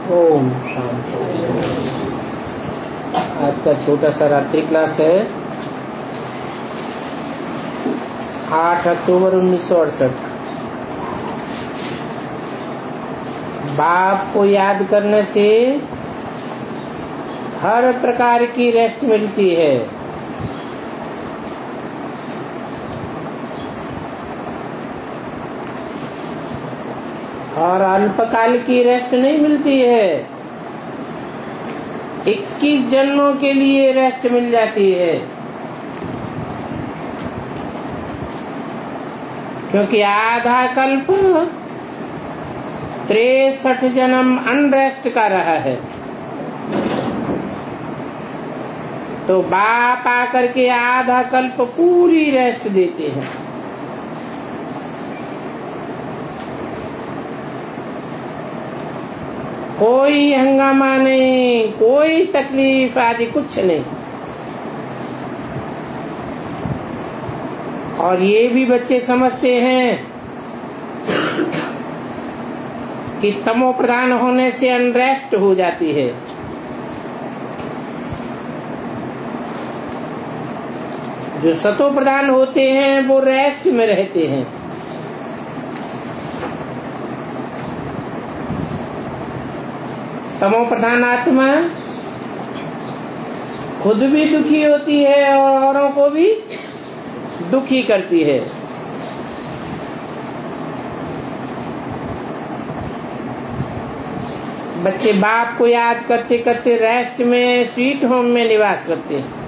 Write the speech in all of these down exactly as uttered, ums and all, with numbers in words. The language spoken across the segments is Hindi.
ओम शांति। आज का छोटा सा रात्रि क्लास है आठ अक्टूबर उन्नीस सौ अड़सठ। बाप को याद करने से हर प्रकार की रेस्ट मिलती है। और अल्पकाल की रेस्ट नहीं मिलती है, इक्कीस जन्मों के लिए रेस्ट मिल जाती है। क्योंकि आधा कल्प तिरसठ जन्म अनरेस्ट का रहा है, तो बाप आकर के आधा कल्प पूरी रेस्ट देते हैं। कोई हंगामा नहीं, कोई तकलीफ आदि कुछ नहीं। और ये भी बच्चे समझते हैं कि तमो प्रधान होने से अनरेस्ट हो जाती है। जो सतो प्रधान होते हैं वो रेस्ट में रहते हैं। तमो प्रधान आत्मा खुद भी दुखी होती है और औरों को भी दुखी करती है। बच्चे बाप को याद करते करते रेस्ट में स्वीट होम में निवास करते हैं।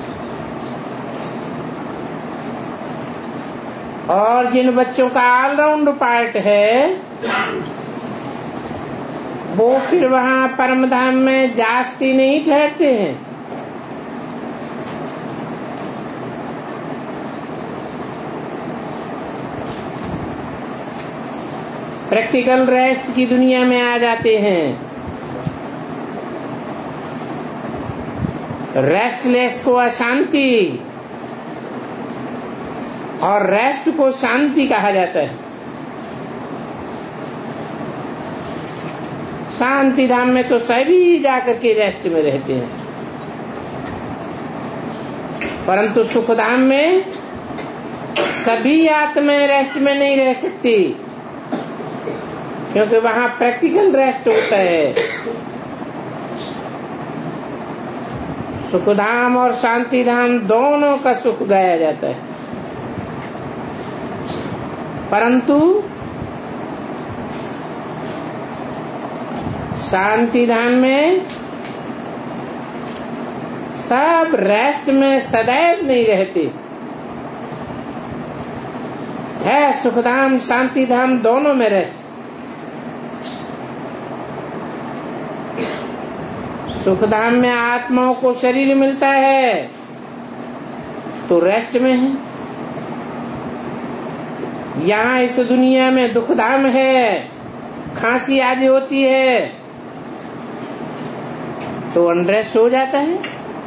और जिन बच्चों का ऑलराउंड पार्ट है वो फिर वहाँ परम धाम में जास्ती नहीं ठहरते हैं। प्रैक्टिकल रेस्ट की दुनिया में आ जाते हैं। रेस्टलेस को अशांति और रेस्ट को शांति कहा जाता है। शांति धाम में तो सभी जाकर के रेस्ट में रहते हैं, परंतु सुख धाम में सभी आत्माएं रेस्ट में नहीं रह सकती, क्योंकि वहाँ प्रैक्टिकल रेस्ट होता है। सुखधाम और शांति धाम दोनों का सुख गाया जाता है, परंतु शांति धाम में सब रेस्ट में सदैव नहीं रहते है। सुखधाम शांति धाम दोनों में रेस्ट। सुखधाम में आत्माओं को शरीर मिलता है तो रेस्ट में है। यहाँ इस दुनिया में दुखधाम है, खांसी आदि होती है तो अनरेस्ट हो जाता है।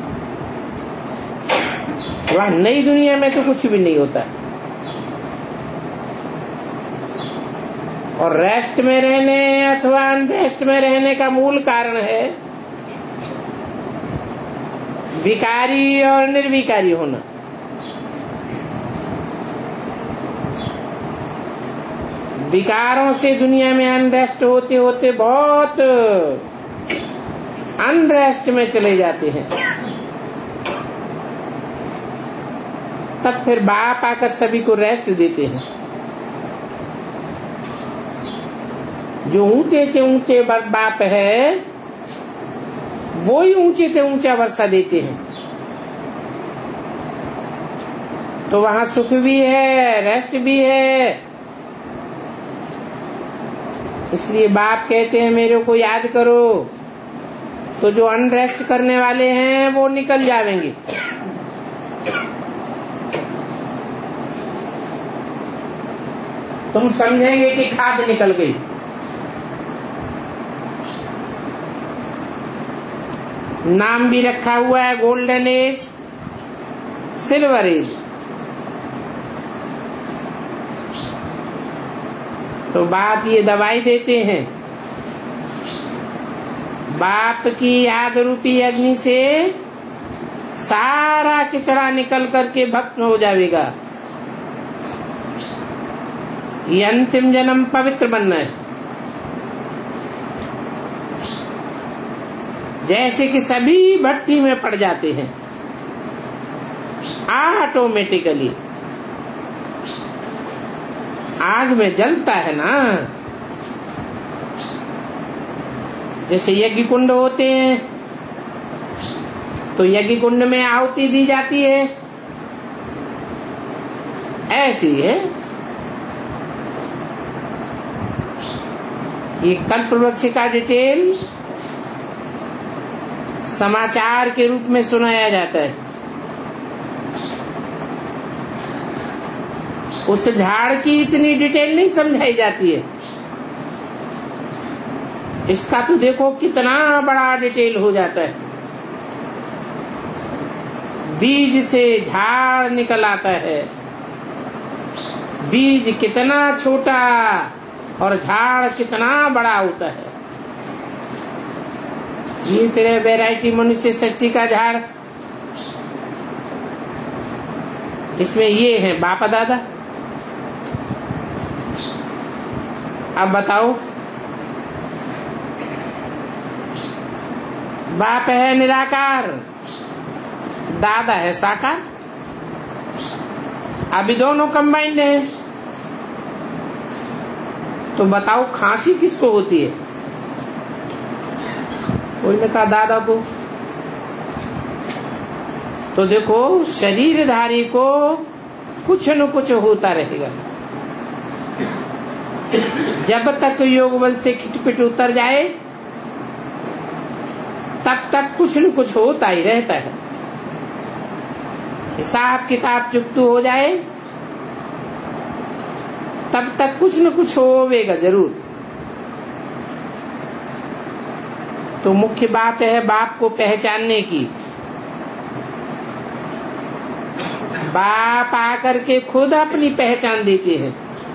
वहाँ नई दुनिया में तो कुछ भी नहीं होता। और रेस्ट में रहने अथवा अनरेस्ट में रहने का मूल कारण है विकारी और निर्विकारी होना। विकारों से दुनिया में अनरेस्ट होते होते बहुत अनरेस्ट में चले जाते हैं। तब फिर बाप आकर सभी को रेस्ट देते हैं। जो ऊंचे से ऊंचे बाप है वो ही ऊंचे से ऊंचा वर्षा देते हैं। तो वहाँ सुख भी है, रेस्ट भी है। इसलिए बाप कहते हैं मेरे को याद करो, तो जो अनरेस्ट करने वाले हैं वो निकल जाएंगे। तुम समझेंगे कि खाद निकल गई। नाम भी रखा हुआ है गोल्डन एज, सिल्वर एज। तो बाप ये दवाई देते हैं बाप की याद रूपी अग्नि से सारा किचड़ा निकल करके भस्म हो जाएगा। ये अंतिम जन्म पवित्र बनना है। जैसे कि सभी भट्टी में पड़ जाते हैं ऑटोमेटिकली, आग में जलता है ना। जैसे यज्ञ कुंड होते हैं तो यज्ञ कुंड में आहुति दी जाती है, ऐसी है ये कल्प वृक्ष का डिटेल समाचार के रूप में सुनाया जाता है। उस झाड़ की इतनी डिटेल नहीं समझाई जाती है। इसका तो देखो कितना बड़ा डिटेल हो जाता है। बीज से झाड़ निकल आता है, बीज कितना छोटा और झाड़ कितना बड़ा होता है। ये फिर वैरायटी मनुष्य सृष्टि का झाड़। इसमें ये है बाप दादा। अब बताओ, बाप है निराकार, दादा है साकार, अभी दोनों कंबाइंड है। तो बताओ खांसी किसको होती है? कोई ने कहा दादा को। तो देखो शरीरधारी को कुछ न कुछ होता रहेगा। जब तक योग बल से खिटपिट उतर जाए तब तक कुछ न कुछ होता ही रहता है। हिसाब किताब चुकतू हो जाए तब तक कुछ न कुछ होवेगा जरूर। तो मुख्य बात है बाप को पहचानने की। बाप आकर के खुद अपनी पहचान देते हैं।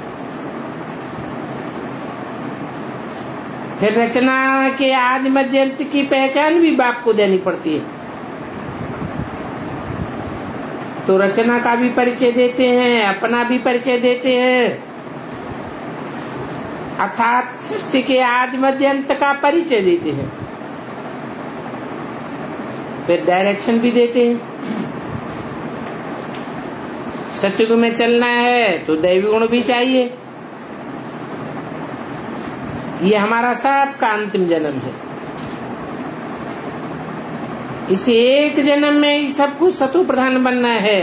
फिर रचना के आदि मध्य अंत की पहचान भी बाप को देनी पड़ती है। तो रचना का भी परिचय देते हैं, अपना भी परिचय देते हैं, अर्थात सृष्टि के आदि मध्य अंत का परिचय देते हैं। फिर डायरेक्शन भी देते हैं। सत्युग में चलना है तो दैवी गुण भी चाहिए। ये हमारा सबका अंतिम जन्म है। इस एक जन्म में ही सब कुछ सतु प्रधान बनना है।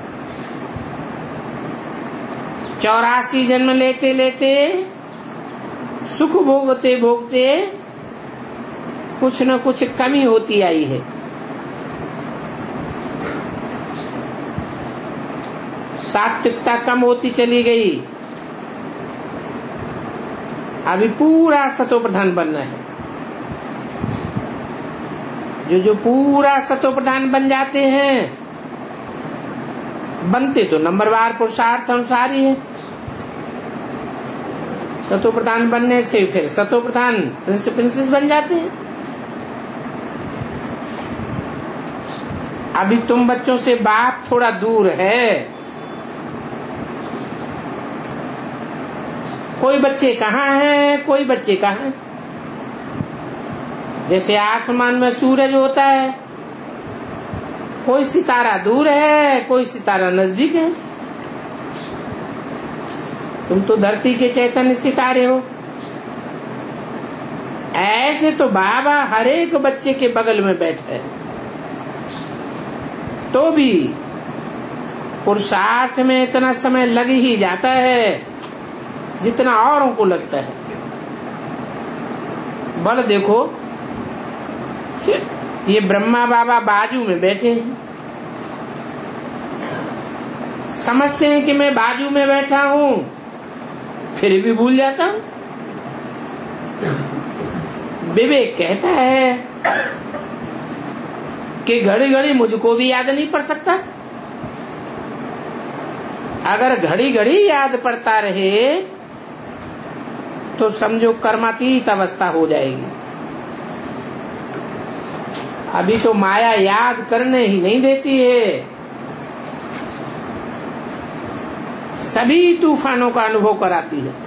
चौरासी जन्म लेते लेते सुख भोगते भोगते कुछ न कुछ कमी होती आई है। सात्विकता कम होती चली गई। अभी पूरा सतो प्रधान बनना है। जो जो पूरा सतो प्रधान बन जाते हैं, बनते तो नंबरवार पुरुषार्थ अनुसार ही है। सतो प्रधान बनने से फिर सतो प्रधान प्रिंस प्रिंसेस बन जाते हैं। अभी तुम बच्चों से बाप थोड़ा दूर है। कोई बच्चे कहाँ हैं, कोई बच्चे कहाँ हैं। जैसे आसमान में सूरज होता है, कोई सितारा दूर है, कोई सितारा नजदीक है। तुम तो धरती के चैतन्य सितारे हो। ऐसे तो बाबा हर एक बच्चे के बगल में बैठा है, तो भी पुरुषार्थ में इतना समय लग ही जाता है जितना औरों को लगता है। बल देखो, ये ब्रह्मा बाबा बाजू में बैठे हैं, समझते हैं कि मैं बाजू में बैठा हूं, फिर भी भूल जाता हूं। विवेक कहता है कि घड़ी घड़ी मुझको भी याद नहीं पड़ सकता। अगर घड़ी घड़ी याद पड़ता रहे तो समझो कर्मातीत अवस्था हो जाएगी। अभी तो माया याद करने ही नहीं देती है। सभी तूफानों का अनुभव कराती है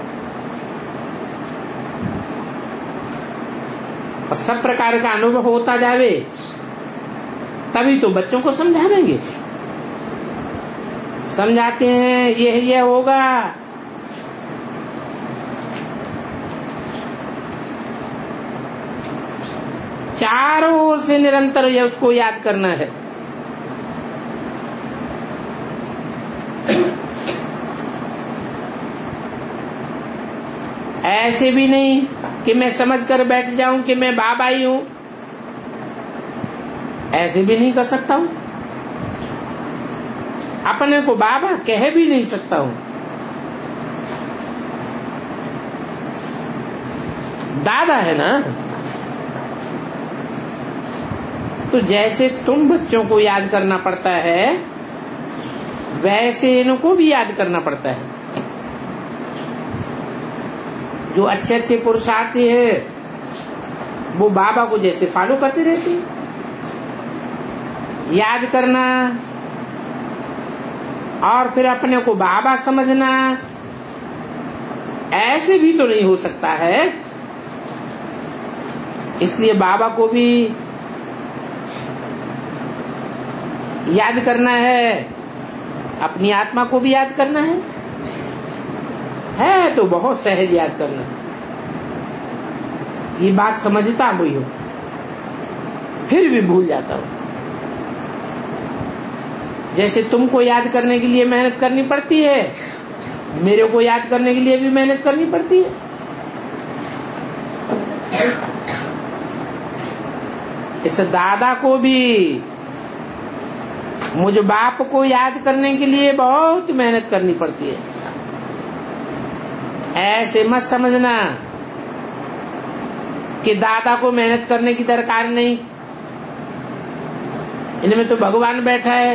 और सब प्रकार का अनुभव होता जावे तभी तो बच्चों को समझाएंगे। समझाते हैं ये ये होगा, चारों ओर से निरंतर ये उसको याद करना है। ऐसे भी नहीं कि मैं समझ कर बैठ जाऊं कि मैं बाबा ही हूं, ऐसे भी नहीं कर सकता हूं। अपने को बाबा कह भी नहीं सकता हूं। दादा है ना। तो जैसे तुम बच्चों को याद करना पड़ता है वैसे इनको भी याद करना पड़ता है। जो अच्छे अच्छे पुरुषार्थ है वो बाबा को जैसे फॉलो करते रहते हैं। याद करना और फिर अपने को बाबा समझना ऐसे भी तो नहीं हो सकता है। इसलिए बाबा को भी याद करना है, अपनी आत्मा को भी याद करना है। है तो बहुत सहज याद करना। ये बात समझता हुई हो फिर भी भूल जाता हूं। जैसे तुमको याद करने के लिए मेहनत करनी पड़ती है, मेरे को याद करने के लिए भी मेहनत करनी पड़ती है। इस दादा को भी मुझ बाप को याद करने के लिए बहुत मेहनत करनी पड़ती है। ऐसे मत समझना कि दादा को मेहनत करने की दरकार नहीं, इनमें तो भगवान बैठा है।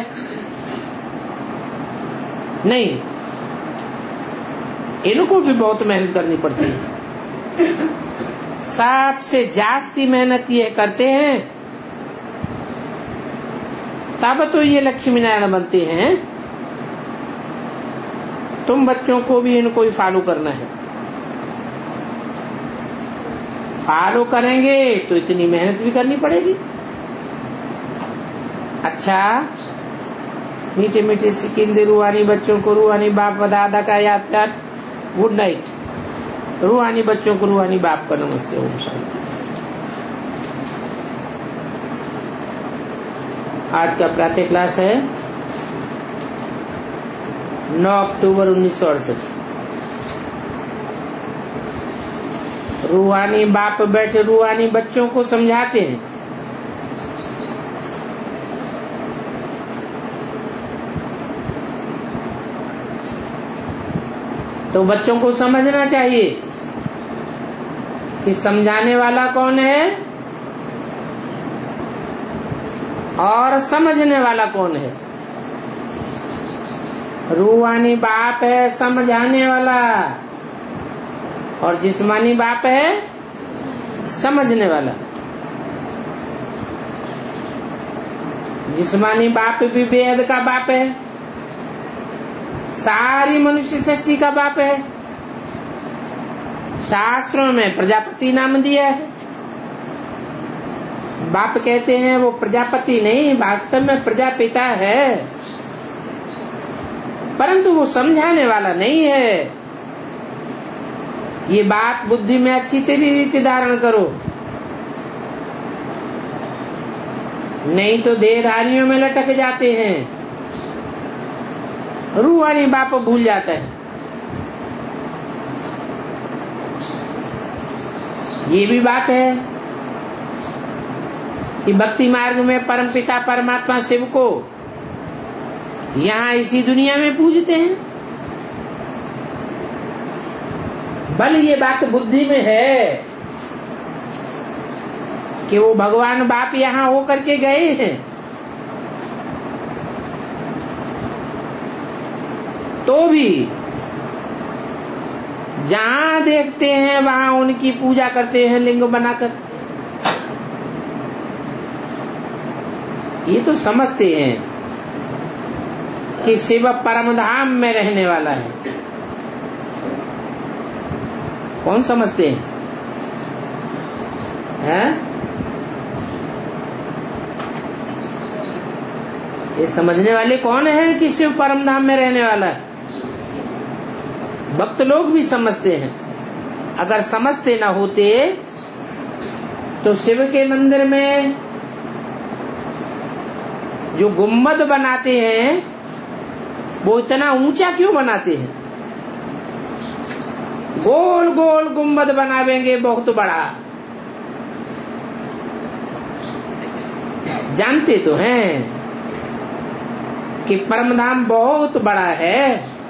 नहीं, इनको भी बहुत मेहनत करनी पड़ती है। सबसे जास्ती मेहनत ये करते हैं तब तो ये लक्ष्मी नारायण बनते हैं। तुम बच्चों को भी इनको ही फॉलो करना है। फॉलो करेंगे तो इतनी मेहनत भी करनी पड़ेगी। अच्छा, मीठे मीठे सिकिंदे रूहानी बच्चों को रूहानी बाप व दादा का याद प्यार। Good night. रूहानी बच्चों को रूहानी बाप का नमस्ते। ओम शांति। आज का प्रातः क्लास है नौ अक्टूबर उन्नीस सौ अड़सठ। रूहानी बाप बैठे रूहानी बच्चों को समझाते हैं। तो बच्चों को समझना चाहिए कि समझाने वाला कौन है और समझने वाला कौन है। रूहानी बाप है समझाने वाला और जिस्मानी बाप है समझने वाला। जिस्मानी बाप भी बेहद का बाप है, सारी मनुष्य सृष्टि का बाप है। शास्त्रों में प्रजापति नाम दिया है। बाप कहते हैं वो प्रजापति नहीं, वास्तव में प्रजापिता है, परंतु वो समझाने वाला नहीं है। ये बात बुद्धि में अच्छी तेरी रीति धारण करो, नहीं तो देहधारियों में लटक जाते हैं। रूहानी बाप भूल जाता है। ये भी बात है कि भक्ति मार्ग में परमपिता परमात्मा शिव को यहाँ इसी दुनिया में पूजते हैं। बल ये बात बुद्धि में है कि वो भगवान बाप यहाँ होकर के गए हैं, तो भी जहां देखते हैं वहां उनकी पूजा करते हैं लिंग बनाकर। ये तो समझते हैं कि शिव परम धाम में रहने वाला है। कौन समझते हैं, हैं? ये समझने वाले कौन है कि शिव परम धाम में रहने वाला है? भक्त लोग भी समझते हैं। अगर समझते ना होते तो शिव के मंदिर में जो गुम्बद बनाते हैं वो इतना ऊंचा क्यों बनाते हैं? गोल गोल गुम्बद बनावेंगे बहुत बड़ा। जानते तो हैं कि परमधाम बहुत बड़ा है।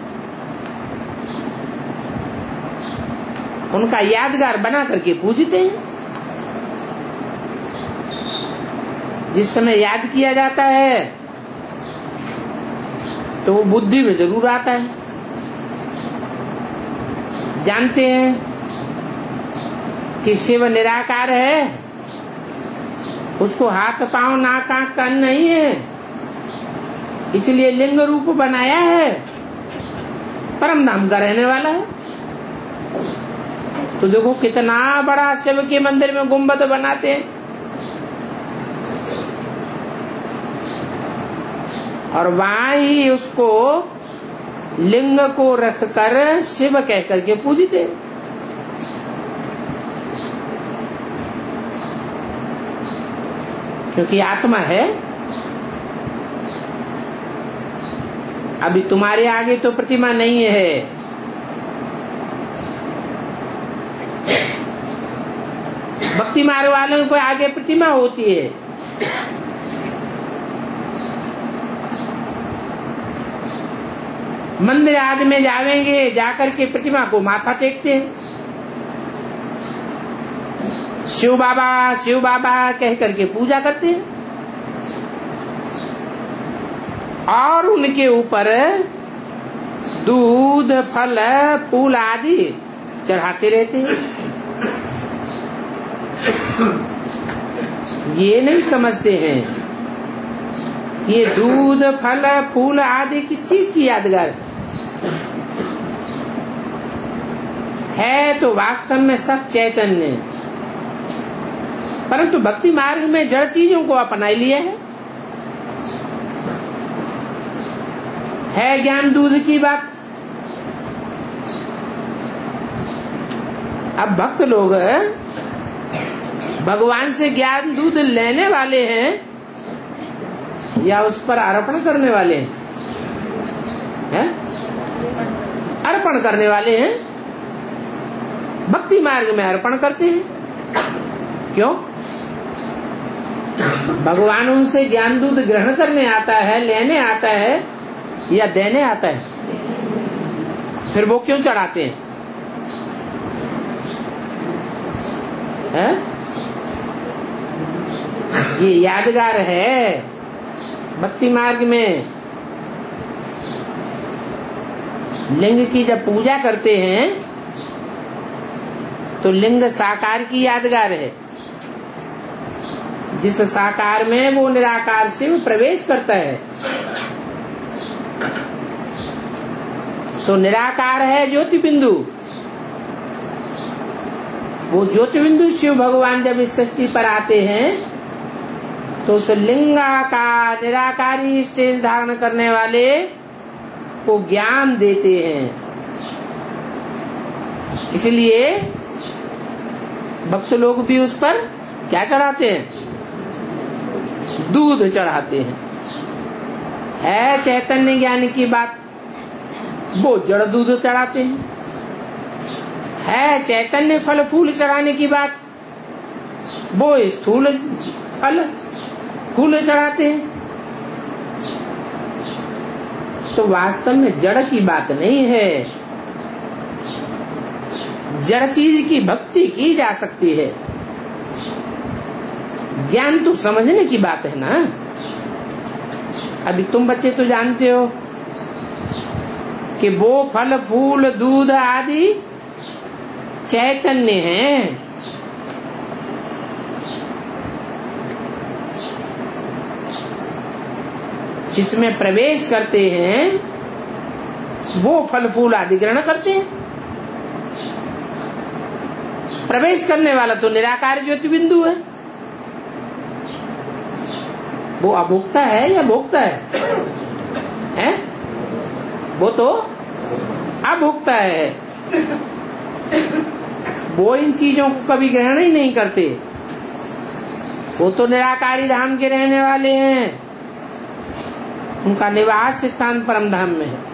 उनका यादगार बना करके पूजते हैं। जिस समय याद किया जाता है तो वो बुद्धि में जरूर आता है। जानते हैं कि शिव निराकार है, उसको हाथ पांव नाक आंख कान नहीं है, इसलिए लिंग रूप बनाया है, परम धाम का रहने वाला है। तो देखो कितना बड़ा शिव के मंदिर में गुम्बद बनाते हैं, और वहां ही उसको लिंग को रखकर शिव कह करके पूजते। क्योंकि आत्मा है। अभी तुम्हारे आगे तो प्रतिमा नहीं है, भक्ति मार्ग वालों को आगे प्रतिमा होती है। मंदिर आदि में जावेंगे, जाकर के प्रतिमा को माथा टेकते हैं, शिव बाबा शिव बाबा कह करके पूजा करते हैं, और उनके ऊपर दूध फल फूल आदि चढ़ाते रहते हैं। ये नहीं समझते हैं ये दूध फल फूल आदि किस चीज की यादगार है? तो वास्तव में सब चैतन्य, परंतु भक्ति मार्ग में जड़ चीजों को अपना लिया है। है ज्ञान दूध की बात। अब भक्त लोग भगवान से ज्ञान दूध लेने वाले हैं या उस पर अर्पण करने वाले हैं? है? अर्पण करने वाले हैं। भक्ति मार्ग में अर्पण करते हैं। क्यों? भगवान उनसे ज्ञान दूध ग्रहण करने आता है, लेने आता है या देने आता है? फिर वो क्यों चढ़ाते हैं? है? ये यादगार है। भक्ति मार्ग में लिंग की जब पूजा करते हैं तो लिंग साकार की यादगार है, जिस साकार में वो निराकार शिव प्रवेश करता है। तो निराकार है ज्योति बिंदु। वो ज्योति बिंदु शिव भगवान जब इस सृष्टि पर आते हैं तो उस लिंगाकार निराकारी स्टेज धारण करने वाले को ज्ञान देते हैं। इसलिए भक्त लोग भी उस पर क्या चढ़ाते हैं? दूध चढ़ाते हैं। है चैतन्य ज्ञान की बात, वो जड़ दूध चढ़ाते हैं। है चैतन्य फल फूल चढ़ाने की बात, वो स्थूल फल फूल चढ़ाते हैं। तो वास्तव में जड़ की बात नहीं है। जड़ चीज की भक्ति की जा सकती है, ज्ञान तो समझने की बात है ना। अभी तुम बच्चे तो जानते हो कि वो फल फूल दूध आदि चैतन्य हैं। जिसमें प्रवेश करते हैं वो फल फूल आदि ग्रहण करते हैं। प्रवेश करने वाला तो निराकार ज्योति बिंदु है, वो अभोक्ता है या भोक्ता है? हैं? वो तो अभोक्ता है, वो इन चीजों को कभी ग्रहण ही नहीं करते। वो तो निराकारी धाम के रहने वाले हैं, उनका निवास स्थान परम धाम में है।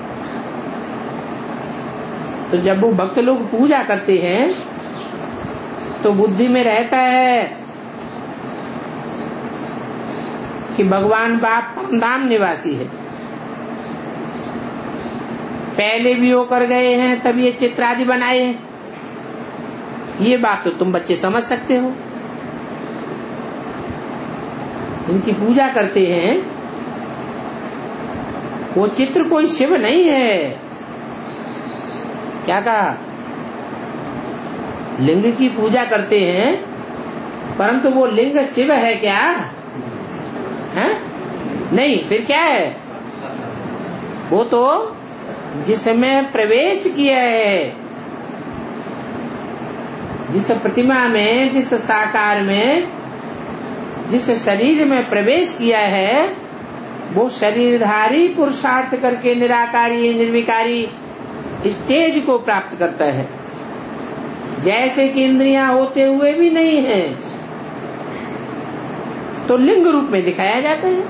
तो जब वो भक्त लोग पूजा करते हैं तो बुद्धि में रहता है कि भगवान बाप परम धाम निवासी है। पहले भी होकर गए हैं तब ये चित्र आदि बनाए हैं, ये बात तो तुम बच्चे समझ सकते हो। इनकी पूजा करते हैं, वो चित्र कोई शिव नहीं है। क्या कहा? लिंग की पूजा करते हैं, परंतु वो लिंग शिव है क्या? है? नहीं, फिर क्या है? वो तो जिसमें प्रवेश किया है, जिस प्रतिमा में, जिस साकार में, जिस शरीर में प्रवेश किया है, वो शरीरधारी पुरुषार्थ करके निराकारी निर्विकारी स्टेज को प्राप्त करता है। जैसे कि इंद्रियां होते हुए भी नहीं है, तो लिंग रूप में दिखाया जाता है।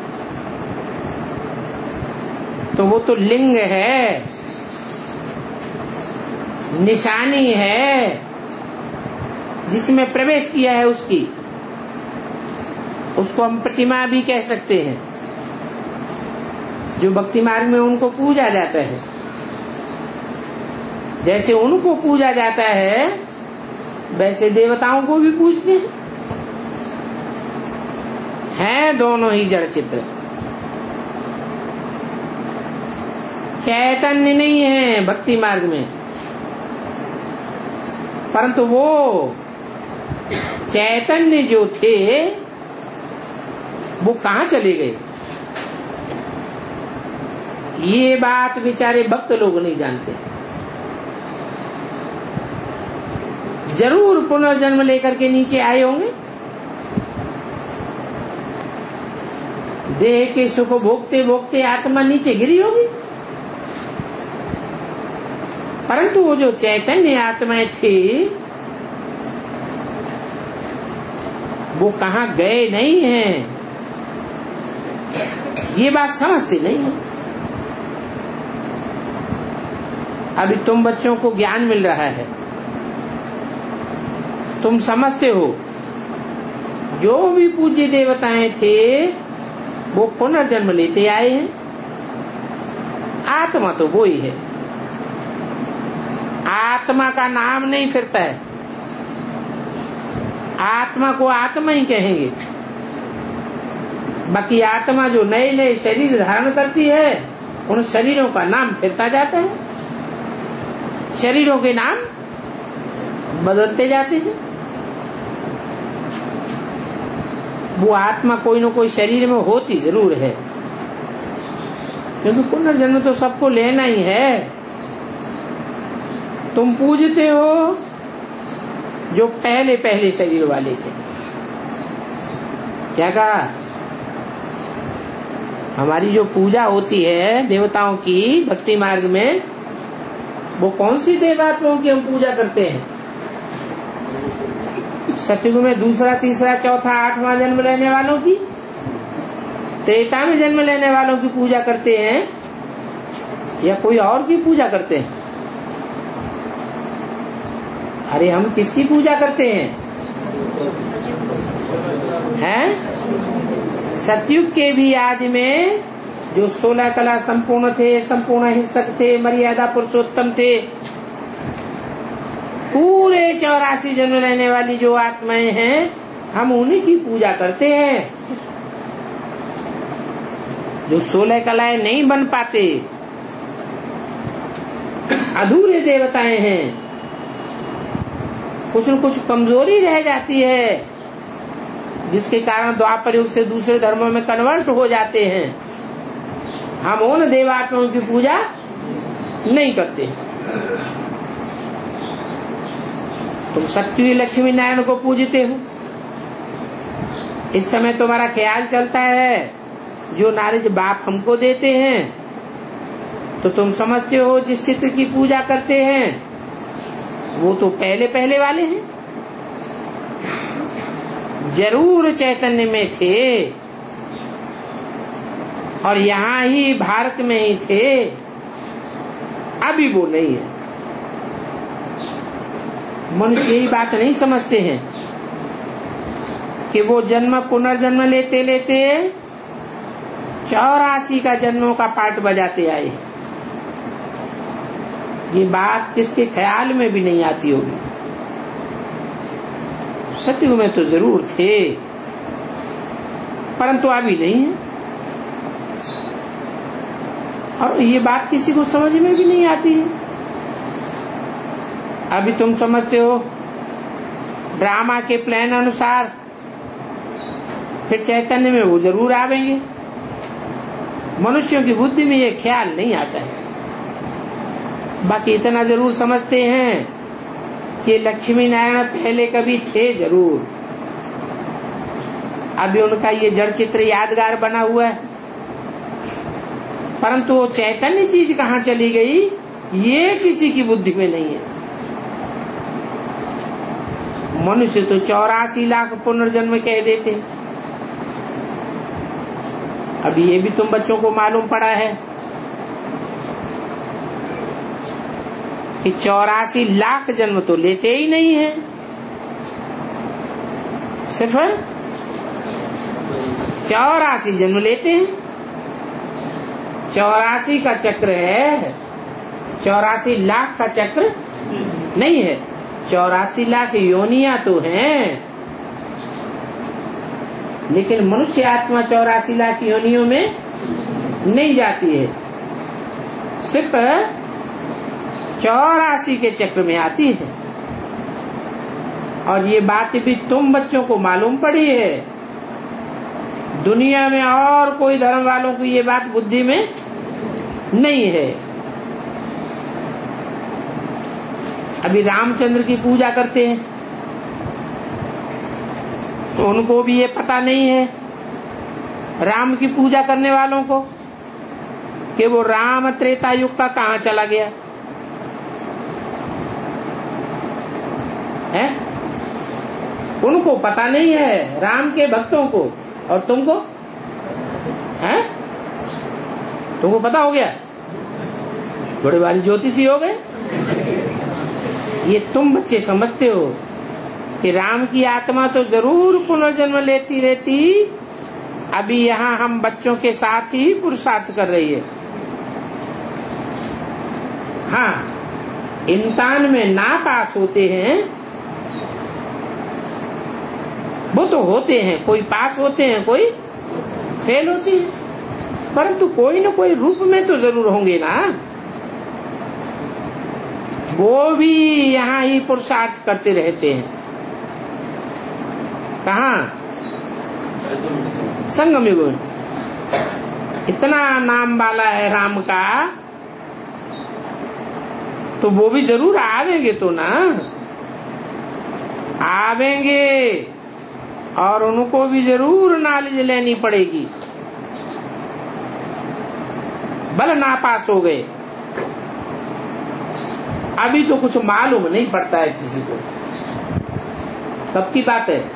तो वो तो लिंग है, निशानी है, जिसमें प्रवेश किया है उसकी, उसको हम प्रतिमा भी कह सकते हैं। जो भक्ति मार्ग में उनको पूजा जाता है, जैसे उनको पूजा जाता है वैसे देवताओं को भी पूजते हैं। हैं दोनों ही जड़ चित्र, चैतन्य नहीं है भक्ति मार्ग में, परंतु वो चैतन्य जो थे वो कहाँ चले गए, ये बात बेचारे भक्त लोग नहीं जानते। जरूर पुनर्जन्म लेकर के नीचे आए होंगे, देह के सुख भोगते भोगते आत्मा नीचे गिरी होगी, परंतु वो जो चैतन्य आत्माएं थी वो कहाँ गए नहीं हैं, ये बात समझते नहीं है। अभी तुम बच्चों को ज्ञान मिल रहा है, तुम समझते हो जो भी पूज्य देवताएं थे वो पुनर्जन्म लेते आए हैं, आत्मा तो वो ही है। आत्मा का नाम नहीं फिरता है, आत्मा को आत्मा ही कहेंगे। बाकी आत्मा जो नए नए शरीर धारण करती है उन शरीरों का नाम फिरता जाता है, शरीरों के नाम बदलते जाते हैं। वो आत्मा कोई न कोई शरीर में होती जरूर है, क्योंकि पुनर्जन्म तो सबको लेना ही है। तुम पूजते हो जो पहले पहले शरीर वाले थे। क्या कहा? हमारी जो पूजा होती है देवताओं की भक्ति मार्ग में, वो कौन सी देवात्माओं की हम पूजा करते हैं? सतयुग में दूसरा तीसरा चौथा आठवां जन्म लेने वालों की, त्रेता में जन्म लेने वालों की पूजा करते हैं या कोई और की पूजा करते हैं? अरे हम किसकी पूजा करते हैं? हैं? सतयुग के भी आदि में जो सोलह कला संपूर्ण थे, संपूर्ण हिंसक थे, मर्यादा पुरुषोत्तम थे, पूरे चौरासी जन्म लेने वाली जो आत्माएं हैं, हम उन्हीं की पूजा करते हैं। जो सोलह कलाएं नहीं बन पाते, अधूरे देवताएं हैं, कुछ न कुछ कमजोरी रह जाती है, जिसके कारण द्वापर युग से दूसरे धर्मों में कन्वर्ट हो जाते हैं, हम उन देवात्माओं की पूजा नहीं करते। तुम सत्य लक्ष्मी नारायण को पूजते हो। इस समय तुम्हारा ख्याल चलता है जो नॉलेज बाप हमको देते हैं, तो तुम समझते हो जिस चित्र की पूजा करते हैं वो तो पहले पहले वाले हैं। जरूर चैतन्य में थे और यहाँ ही भारत में ही थे, अभी वो नहीं है। मनुष्य यही बात नहीं समझते हैं कि वो जन्म पुनर्जन्म लेते लेते चौरासी का जन्मों का पाठ बजाते आए। ये बात किसके ख्याल में भी नहीं आती होगी। सतयुग में तो जरूर थे, परंतु अभी नहीं है। और ये बात किसी को समझ में भी नहीं आती है। अभी तुम समझते हो ड्रामा के प्लान अनुसार, फिर चैतन्य में वो जरूर आवेंगे। मनुष्यों की बुद्धि में ये ख्याल नहीं आता है। बाकी इतना जरूर समझते हैं कि लक्ष्मी नारायण पहले कभी थे जरूर, अभी उनका ये जड़ चित्र यादगार बना हुआ है, परंतु वो चैतन्य चीज कहाँ चली गई ये किसी की बुद्धि में नहीं है। मनुष्य तो चौरासी लाख पुनर्जन्म कह देते। अभी ये भी तुम बच्चों को मालूम पड़ा है कि चौरासी लाख जन्म तो लेते ही नहीं है, सिर्फ चौरासी जन्म लेते हैं। चौरासी का चक्र है, चौरासी लाख का चक्र नहीं है। चौरासी लाख योनियां तो हैं, लेकिन मनुष्य आत्मा चौरासी लाख योनियों में नहीं जाती है, सिर्फ चौरासी के चक्र में आती है। और ये बात भी तुम बच्चों को मालूम पड़ी है। दुनिया में और कोई धर्म वालों को ये बात बुद्धि में नहीं है। अभी रामचंद्र की पूजा करते हैं तो उनको भी ये पता नहीं है, राम की पूजा करने वालों को, कि वो राम त्रेता युग का कहाँ चला गया है। उनको पता नहीं है, राम के भक्तों को। और तुमको है, तुमको पता हो गया, बड़े भारी ज्योतिषी हो गए। ये तुम बच्चे समझते हो कि राम की आत्मा तो जरूर पुनर्जन्म लेती रहती, अभी यहाँ हम बच्चों के साथ ही पुरुषार्थ कर रही है। हाँ, इम्तिहान में ना पास होते हैं वो तो होते हैं, कोई पास होते हैं कोई फेल होते हैं, परंतु कोई न कोई रूप में तो जरूर होंगे ना। वो भी यहाँ ही पुरुषार्थ करते रहते हैं। कहाँ? संगम युग में। इतना नाम वाला है राम का, तो वो भी जरूर आवेंगे तो ना, आवेंगे और उनको भी जरूर नॉलेज लेनी पड़ेगी। भले नापास हो गए, अभी तो कुछ मालूम नहीं पड़ता है किसी को। कब की बात है?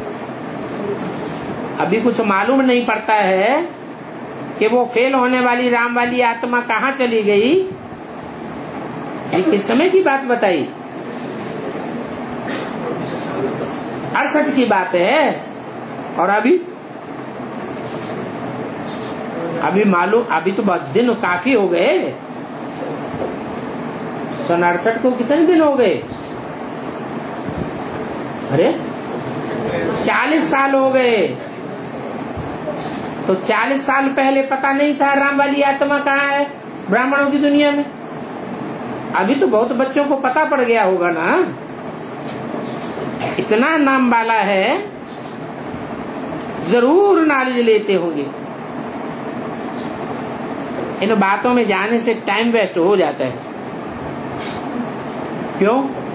अभी कुछ मालूम नहीं पड़ता है कि वो फेल होने वाली राम वाली आत्मा कहाँ चली गई। ये किस समय की बात बताई? अड़सठ की बात है। और अभी अभी मालूम, अभी तो बहुत दिन काफी हो गए। सन अड़सठ को कितने दिन हो गए? अरे चालीस साल हो गए। तो चालीस साल पहले पता नहीं था राम वाली आत्मा कहाँ है ब्राह्मणों की दुनिया में। अभी तो बहुत बच्चों को पता पड़ गया होगा ना। इतना नाम वाला है, जरूर नॉलेज लेते होंगे। इन बातों में जाने से टाइम वेस्ट हो जाता है। क्यों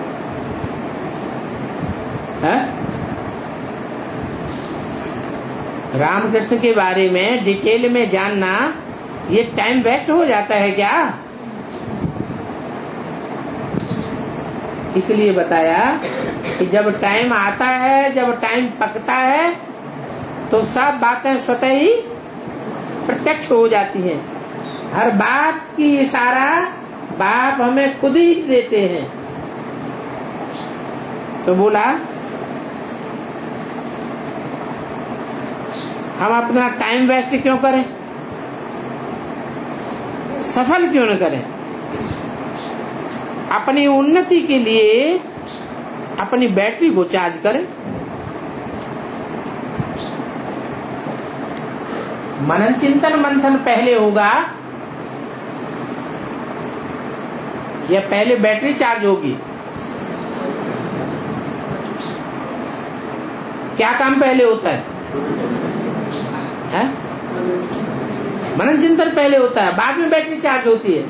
है? रामकृष्ण के बारे में डिटेल में जानना ये टाइम वेस्ट हो जाता है क्या? इसलिए बताया कि जब टाइम आता है, जब टाइम पकता है, तो सब बातें स्वतः ही प्रत्यक्ष हो जाती हैं। हर बात की इशारा बाप हमें खुद ही देते हैं। तो बोला हम अपना टाइम वेस्ट क्यों करें, सफल क्यों न करें? अपनी उन्नति के लिए अपनी बैटरी को चार्ज करें। मनन चिंतन मंथन पहले होगा या पहले बैटरी चार्ज होगी? क्या काम पहले होता है, है? मनन चिंतन पहले होता है, बाद में बैटरी चार्ज होती है।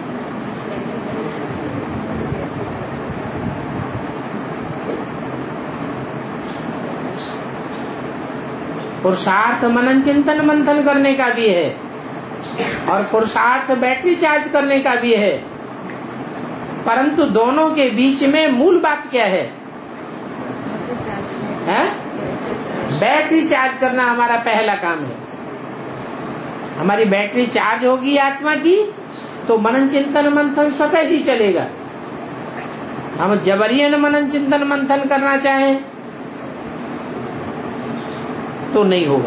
पुरुषार्थ मनन चिंतन मंथन करने का भी है और पुरुषार्थ बैटरी चार्ज करने का भी है, परंतु दोनों के बीच में मूल बात क्या है? है? बैटरी चार्ज करना हमारा पहला काम है। हमारी बैटरी चार्ज होगी आत्मा की तो मनन चिंतन मंथन स्वतः ही चलेगा। हम जबरियन मनन चिंतन मंथन करना चाहें तो नहीं होगा।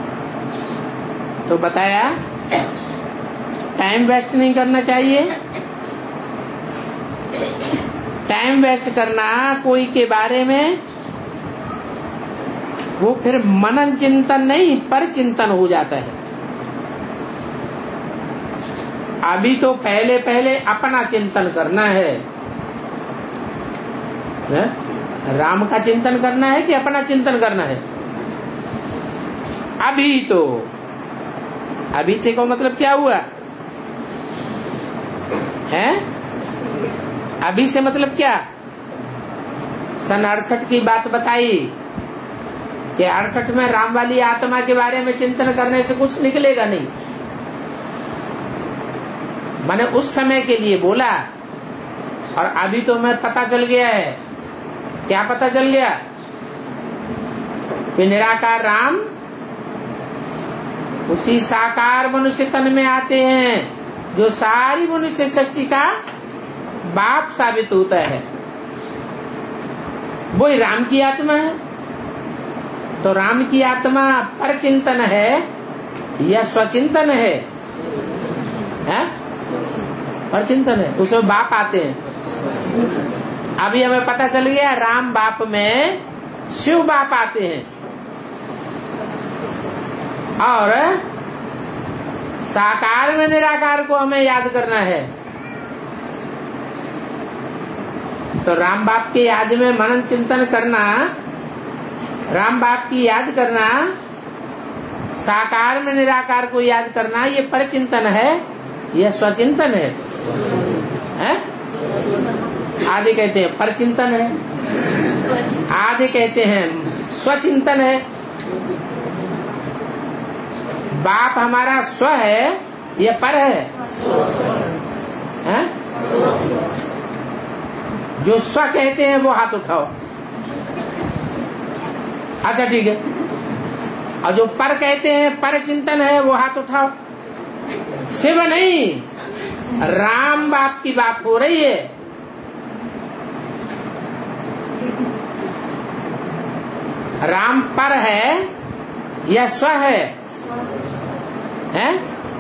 तो बताया टाइम वेस्ट नहीं करना चाहिए। टाइम वेस्ट करना कोई के बारे में, वो फिर मनन चिंतन नहीं पर चिंतन हो जाता है। अभी तो पहले पहले अपना चिंतन करना है, है? राम का चिंतन करना है कि अपना चिंतन करना है? अभी तो अभी से को मतलब क्या हुआ है? अभी से मतलब क्या? सन अड़सठ की बात बताई कि अड़सठ में राम वाली आत्मा के बारे में चिंतन करने से कुछ निकलेगा नहीं। मैंने उस समय के लिए बोला और अभी तो मैं पता चल गया है। क्या पता चल गया? कि निराकार राम उसी साकार मनुष्य तन में आते हैं जो सारी मनुष्य सृष्टि का बाप साबित होता है। वही राम की आत्मा है। तो राम की आत्मा पर चिंतन है या स्वचिंतन है? है? पर चिंतन है। उसमें बाप आते हैं। अभी हमें पता चल गया राम बाप में शिव बाप आते हैं और साकार में निराकार को हमें याद करना है। तो राम बाप की याद में मनन चिंतन करना, राम बाप की याद करना, साकार में निराकार को याद करना, ये परचिंतन है, यह स्वचिंतन है, है? आदि कहते हैं परचिंतन है, आदि कहते हैं स्वचिंतन है। बाप हमारा स्व है या पर है? है? जो स्व कहते हैं वो हाथ उठाओ। अच्छा ठीक है। और जो पर कहते हैं पर चिंतन है वो हाथ उठाओ। शिव नहीं, राम बाप की बात हो रही है। राम पर है या स्व है? हैं?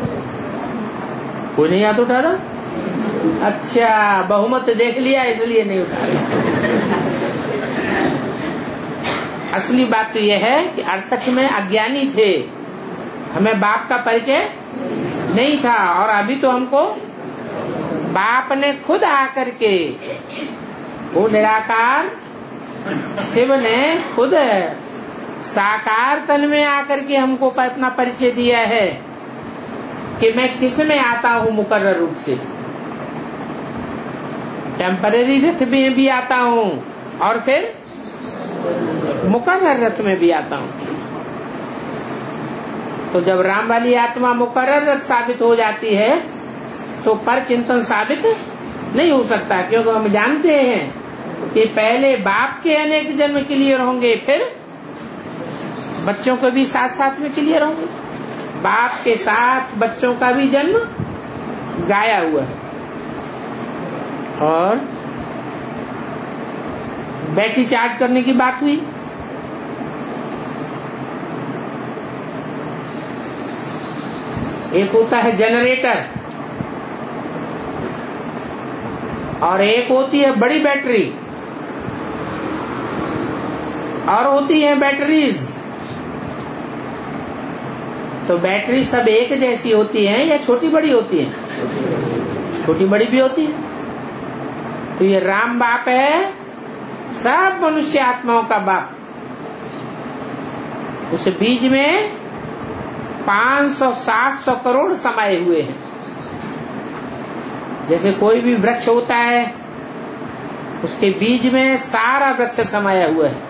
कोई नहीं हाथ उठा रहा? अच्छा, बहुमत देख लिया इसलिए नहीं उठा रहा। असली बात तो यह है कि अड़सठ में अज्ञानी थे, हमें बाप का परिचय नहीं था और अभी तो हमको बाप ने खुद आकर के, वो निराकार शिव ने खुद साकार तन में आकर के हमको अपना परिचय दिया है कि मैं किस में आता हूं मुकर्रर रूप से। टेम्पररी रथ में भी आता हूं और फिर मुकर्रर रथ में भी आता हूं। तो जब राम वाली आत्मा मुकर्रर रथ साबित हो जाती है तो पर चिंतन साबित नहीं हो सकता, क्योंकि हम जानते हैं कि पहले बाप के अनेक जन्म क्लियर होंगे, फिर बच्चों को भी साथ साथ में क्लियर होंगे। बाप के साथ बच्चों का भी जन्म गाया हुआ है। और बैटरी चार्ज करने की बात हुई, एक होता है जनरेटर और एक होती है बड़ी बैटरी और होती है बैटरीज। तो बैटरी सब एक जैसी होती हैं या छोटी बड़ी होती हैं? छोटी बड़ी भी होती है। तो ये राम बाप है, सब मनुष्य आत्माओं का बाप। उस बीज में पांच सौ सात सौ करोड़ समाये हुए हैं। जैसे कोई भी वृक्ष होता है उसके बीज में सारा वृक्ष समाया हुआ है,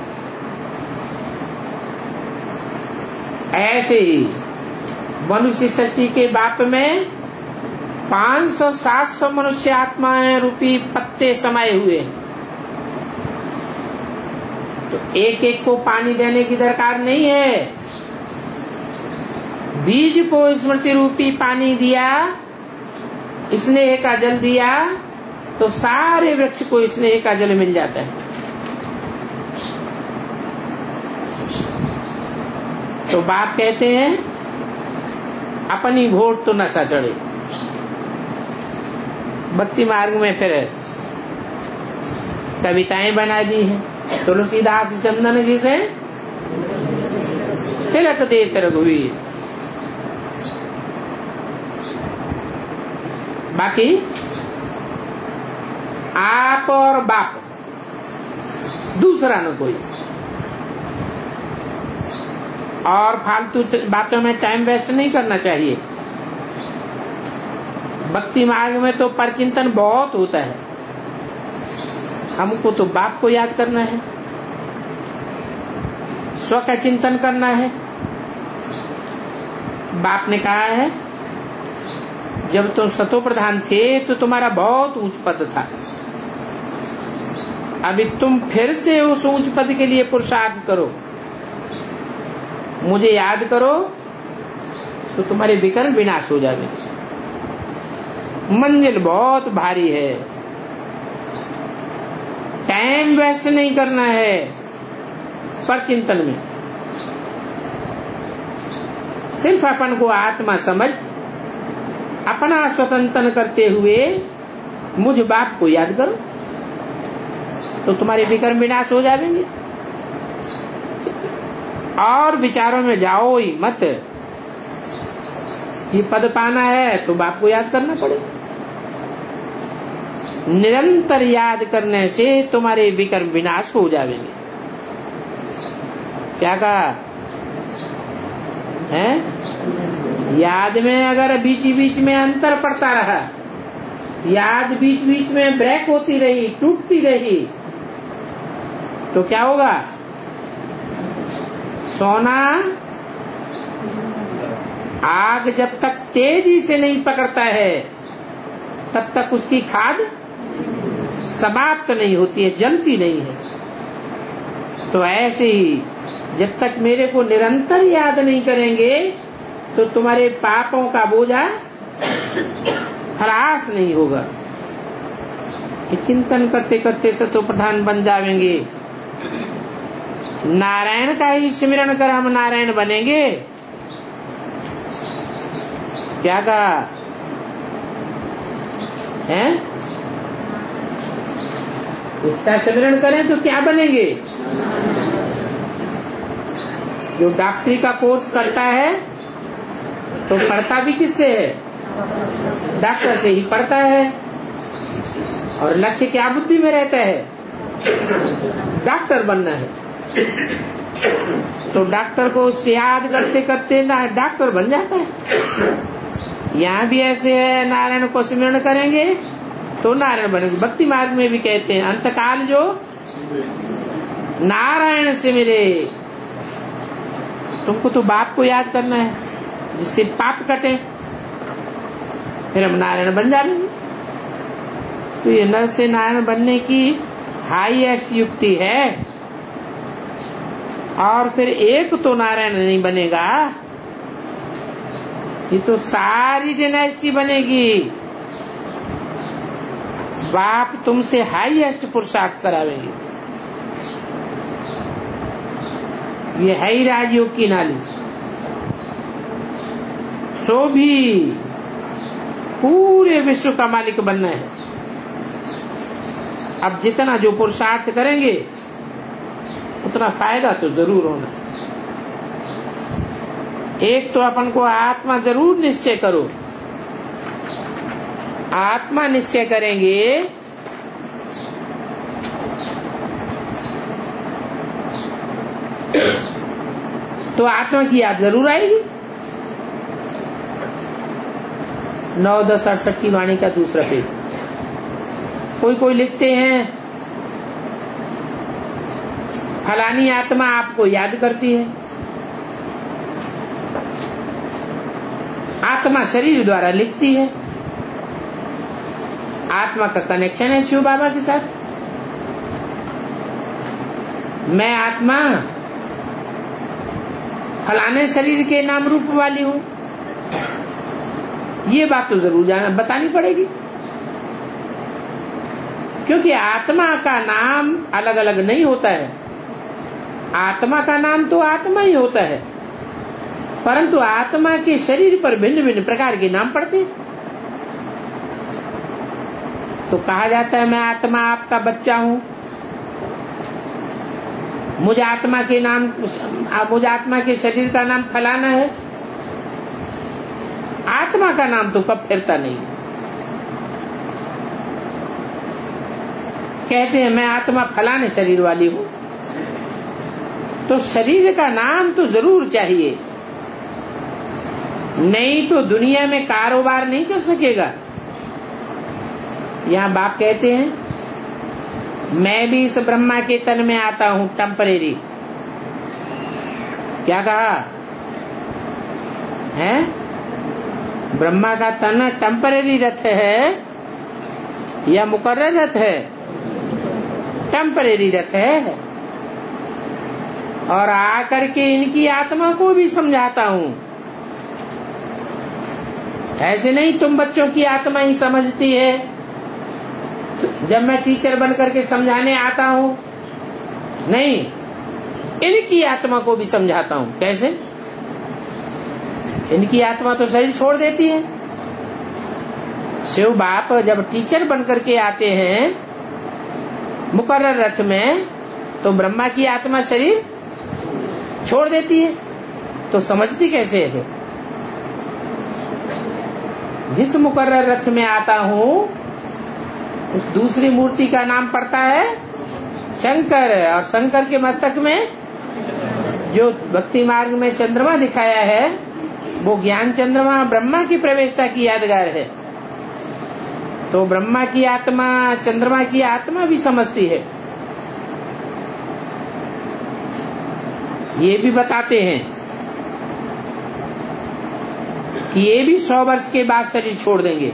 ऐसे ही मनुष्य सृष्टि के बाप में पांच सौ सात सौ मनुष्य आत्माएं रूपी पत्ते समाये हुए हैं। तो एक एक को पानी देने की दरकार नहीं है, बीज को स्मृति रूपी पानी दिया, स्नेह का जल दिया तो सारे वृक्ष को स्नेह का जल मिल जाता है। तो बाप कहते हैं अपनी घोट तो नशा चढ़े। भक्ति मार्ग में फिर कविताएं बना दी हैं, तुलसीदास चंदन जी से तिलक दे रघुवीर। बाकी आप और बाप, दूसरा न कोई। और फालतू बातों में टाइम वेस्ट नहीं करना चाहिए। भक्ति मार्ग में तो परचिंतन बहुत होता है, हमको तो बाप को याद करना है, स्व का चिंतन करना है। बाप ने कहा है जब तुम सतो प्रधान थे तो तुम्हारा बहुत ऊंच पद था, अभी तुम फिर से उस ऊंच पद के लिए पुरुषार्थ करो, मुझे याद करो तो तुम्हारे विकर्म विनाश हो जावे। मंजिल बहुत भारी है, टाइम वेस्ट नहीं करना है पर चिंतन में। सिर्फ अपन को आत्मा समझ अपना स्वतंत्रन करते हुए मुझ बाप को याद करो तो तुम्हारे विकर्म विनाश हो जाएंगे। और विचारों में जाओ ही मत, ये पद पाना है तो बाप को याद करना पड़ेगा। निरंतर याद करने से तुम्हारे विकर्म विनाश हो जाएंगे। क्या कहा है? याद में अगर बीच बीच में अंतर पड़ता रहा, याद बीच बीच में ब्रेक होती रही, टूटती रही, तो क्या होगा? सोना आग जब तक तेजी से नहीं पकड़ता है तब तक उसकी खाद समाप्त नहीं होती है, जलती नहीं है। तो ऐसे ही जब तक मेरे को निरंतर याद नहीं करेंगे तो तुम्हारे पापों का बोझा ह्रास नहीं होगा। चिंतन करते करते सतो प्रधान बन जाएंगे। नारायण का ही स्मरण कर हम नारायण बनेंगे। क्या कहा है? इसका स्मरण करें तो क्या बनेंगे? जो डॉक्टरी का कोर्स करता है तो पढ़ता भी किससे है? डॉक्टर से ही पढ़ता है। और लक्ष्य क्या बुद्धि में रहता है? डॉक्टर बनना है। तो डॉक्टर को उसके याद करते करते ना डॉक्टर बन जाता है। यहाँ भी ऐसे है, नारायण को स्मरण करेंगे तो नारायण बनेंगे। भक्ति मार्ग में भी कहते हैं अंतकाल जो नारायण से मिले। तुमको तो बाप को याद करना है जिससे पाप कटे, फिर हम नारायण बन जाएंगे। तो ये नर से नारायण बनने की हाईएस्ट युक्ति है। और फिर एक तो नारायण नहीं बनेगा, ये तो सारी डायनेस्टी बनेगी। बाप तुमसे हाईएस्ट पुरुषार्थ करावेंगे। ये है ही राजयोग की नाली। सो भी पूरे विश्व का मालिक बनना है। अब जितना जो पुरुषार्थ करेंगे उतना फायदा तो जरूर होना। एक तो अपन को आत्मा जरूर निश्चय करो। आत्मा निश्चय करेंगे तो आत्मा की याद जरूर आएगी। नौ दस अड़सठ की वाणी का दूसरा पेज। कोई कोई लिखते हैं फलानी आत्मा आपको याद करती है। आत्मा शरीर द्वारा लिखती है। आत्मा का कनेक्शन है शिव बाबा के साथ। मैं आत्मा फलाने शरीर के नाम रूप वाली हूं, ये बात तो जरूर जाना बतानी पड़ेगी। क्योंकि आत्मा का नाम अलग अलग नहीं होता है। आत्मा का नाम तो आत्मा ही होता है, परंतु आत्मा के शरीर पर भिन्न भिन्न प्रकार के नाम पड़ते। तो कहा जाता है मैं आत्मा आपका बच्चा हूं, मुझ आत्मा के नाम मुझ आत्मा के शरीर का नाम फलाना है। आत्मा का नाम तो कब फिरता नहीं। कहते हैं मैं आत्मा फलाने शरीर वाली हूं, तो शरीर का नाम तो जरूर चाहिए, नहीं तो दुनिया में कारोबार नहीं चल सकेगा। यहां बाप कहते हैं मैं भी इस ब्रह्मा के तन में आता हूं टेम्परेरी। क्या कहा है? ब्रह्मा का तन टेम्परेरी रथ है या मुकर्रर रथ है? टेम्परेरी रथ है। और आकर के इनकी आत्मा को भी समझाता हूं। ऐसे नहीं तुम बच्चों की आत्मा ही समझती है, जब मैं टीचर बन करके समझाने आता हूं, नहीं, इनकी आत्मा को भी समझाता हूं। कैसे? इनकी आत्मा तो शरीर छोड़ देती है। शिव बाप जब टीचर बन करके आते हैं मुकर्रर रथ में, तो ब्रह्मा की आत्मा शरीर छोड़ देती है। तो समझती कैसे है? जिस मुकर्रर रथ में आता हूं उस दूसरी मूर्ति का नाम पड़ता है शंकर। और शंकर के मस्तक में जो भक्ति मार्ग में चंद्रमा दिखाया है वो ज्ञान चंद्रमा ब्रह्मा की प्रवेशता की यादगार है। तो ब्रह्मा की आत्मा चंद्रमा की आत्मा भी समझती है। ये भी बताते हैं कि ये भी सौ वर्ष के बाद शरीर छोड़ देंगे।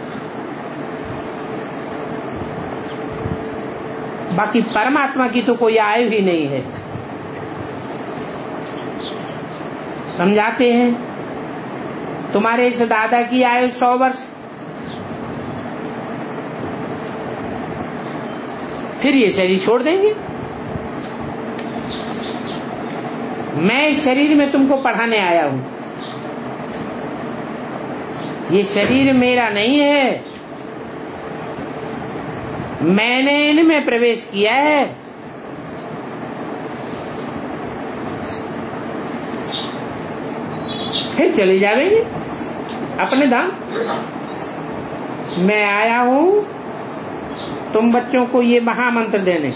बाकी परमात्मा की तो कोई आयु ही नहीं है। समझाते हैं तुम्हारे इस दादा की आयु सौ वर्ष, फिर ये शरीर छोड़ देंगे। मैं इस शरीर में तुमको पढ़ाने आया हूं। ये शरीर मेरा नहीं है, मैंने इनमें प्रवेश किया है। फिर चले जाएंगे अपने धाम। मैं आया हूं तुम बच्चों को ये महामंत्र देने।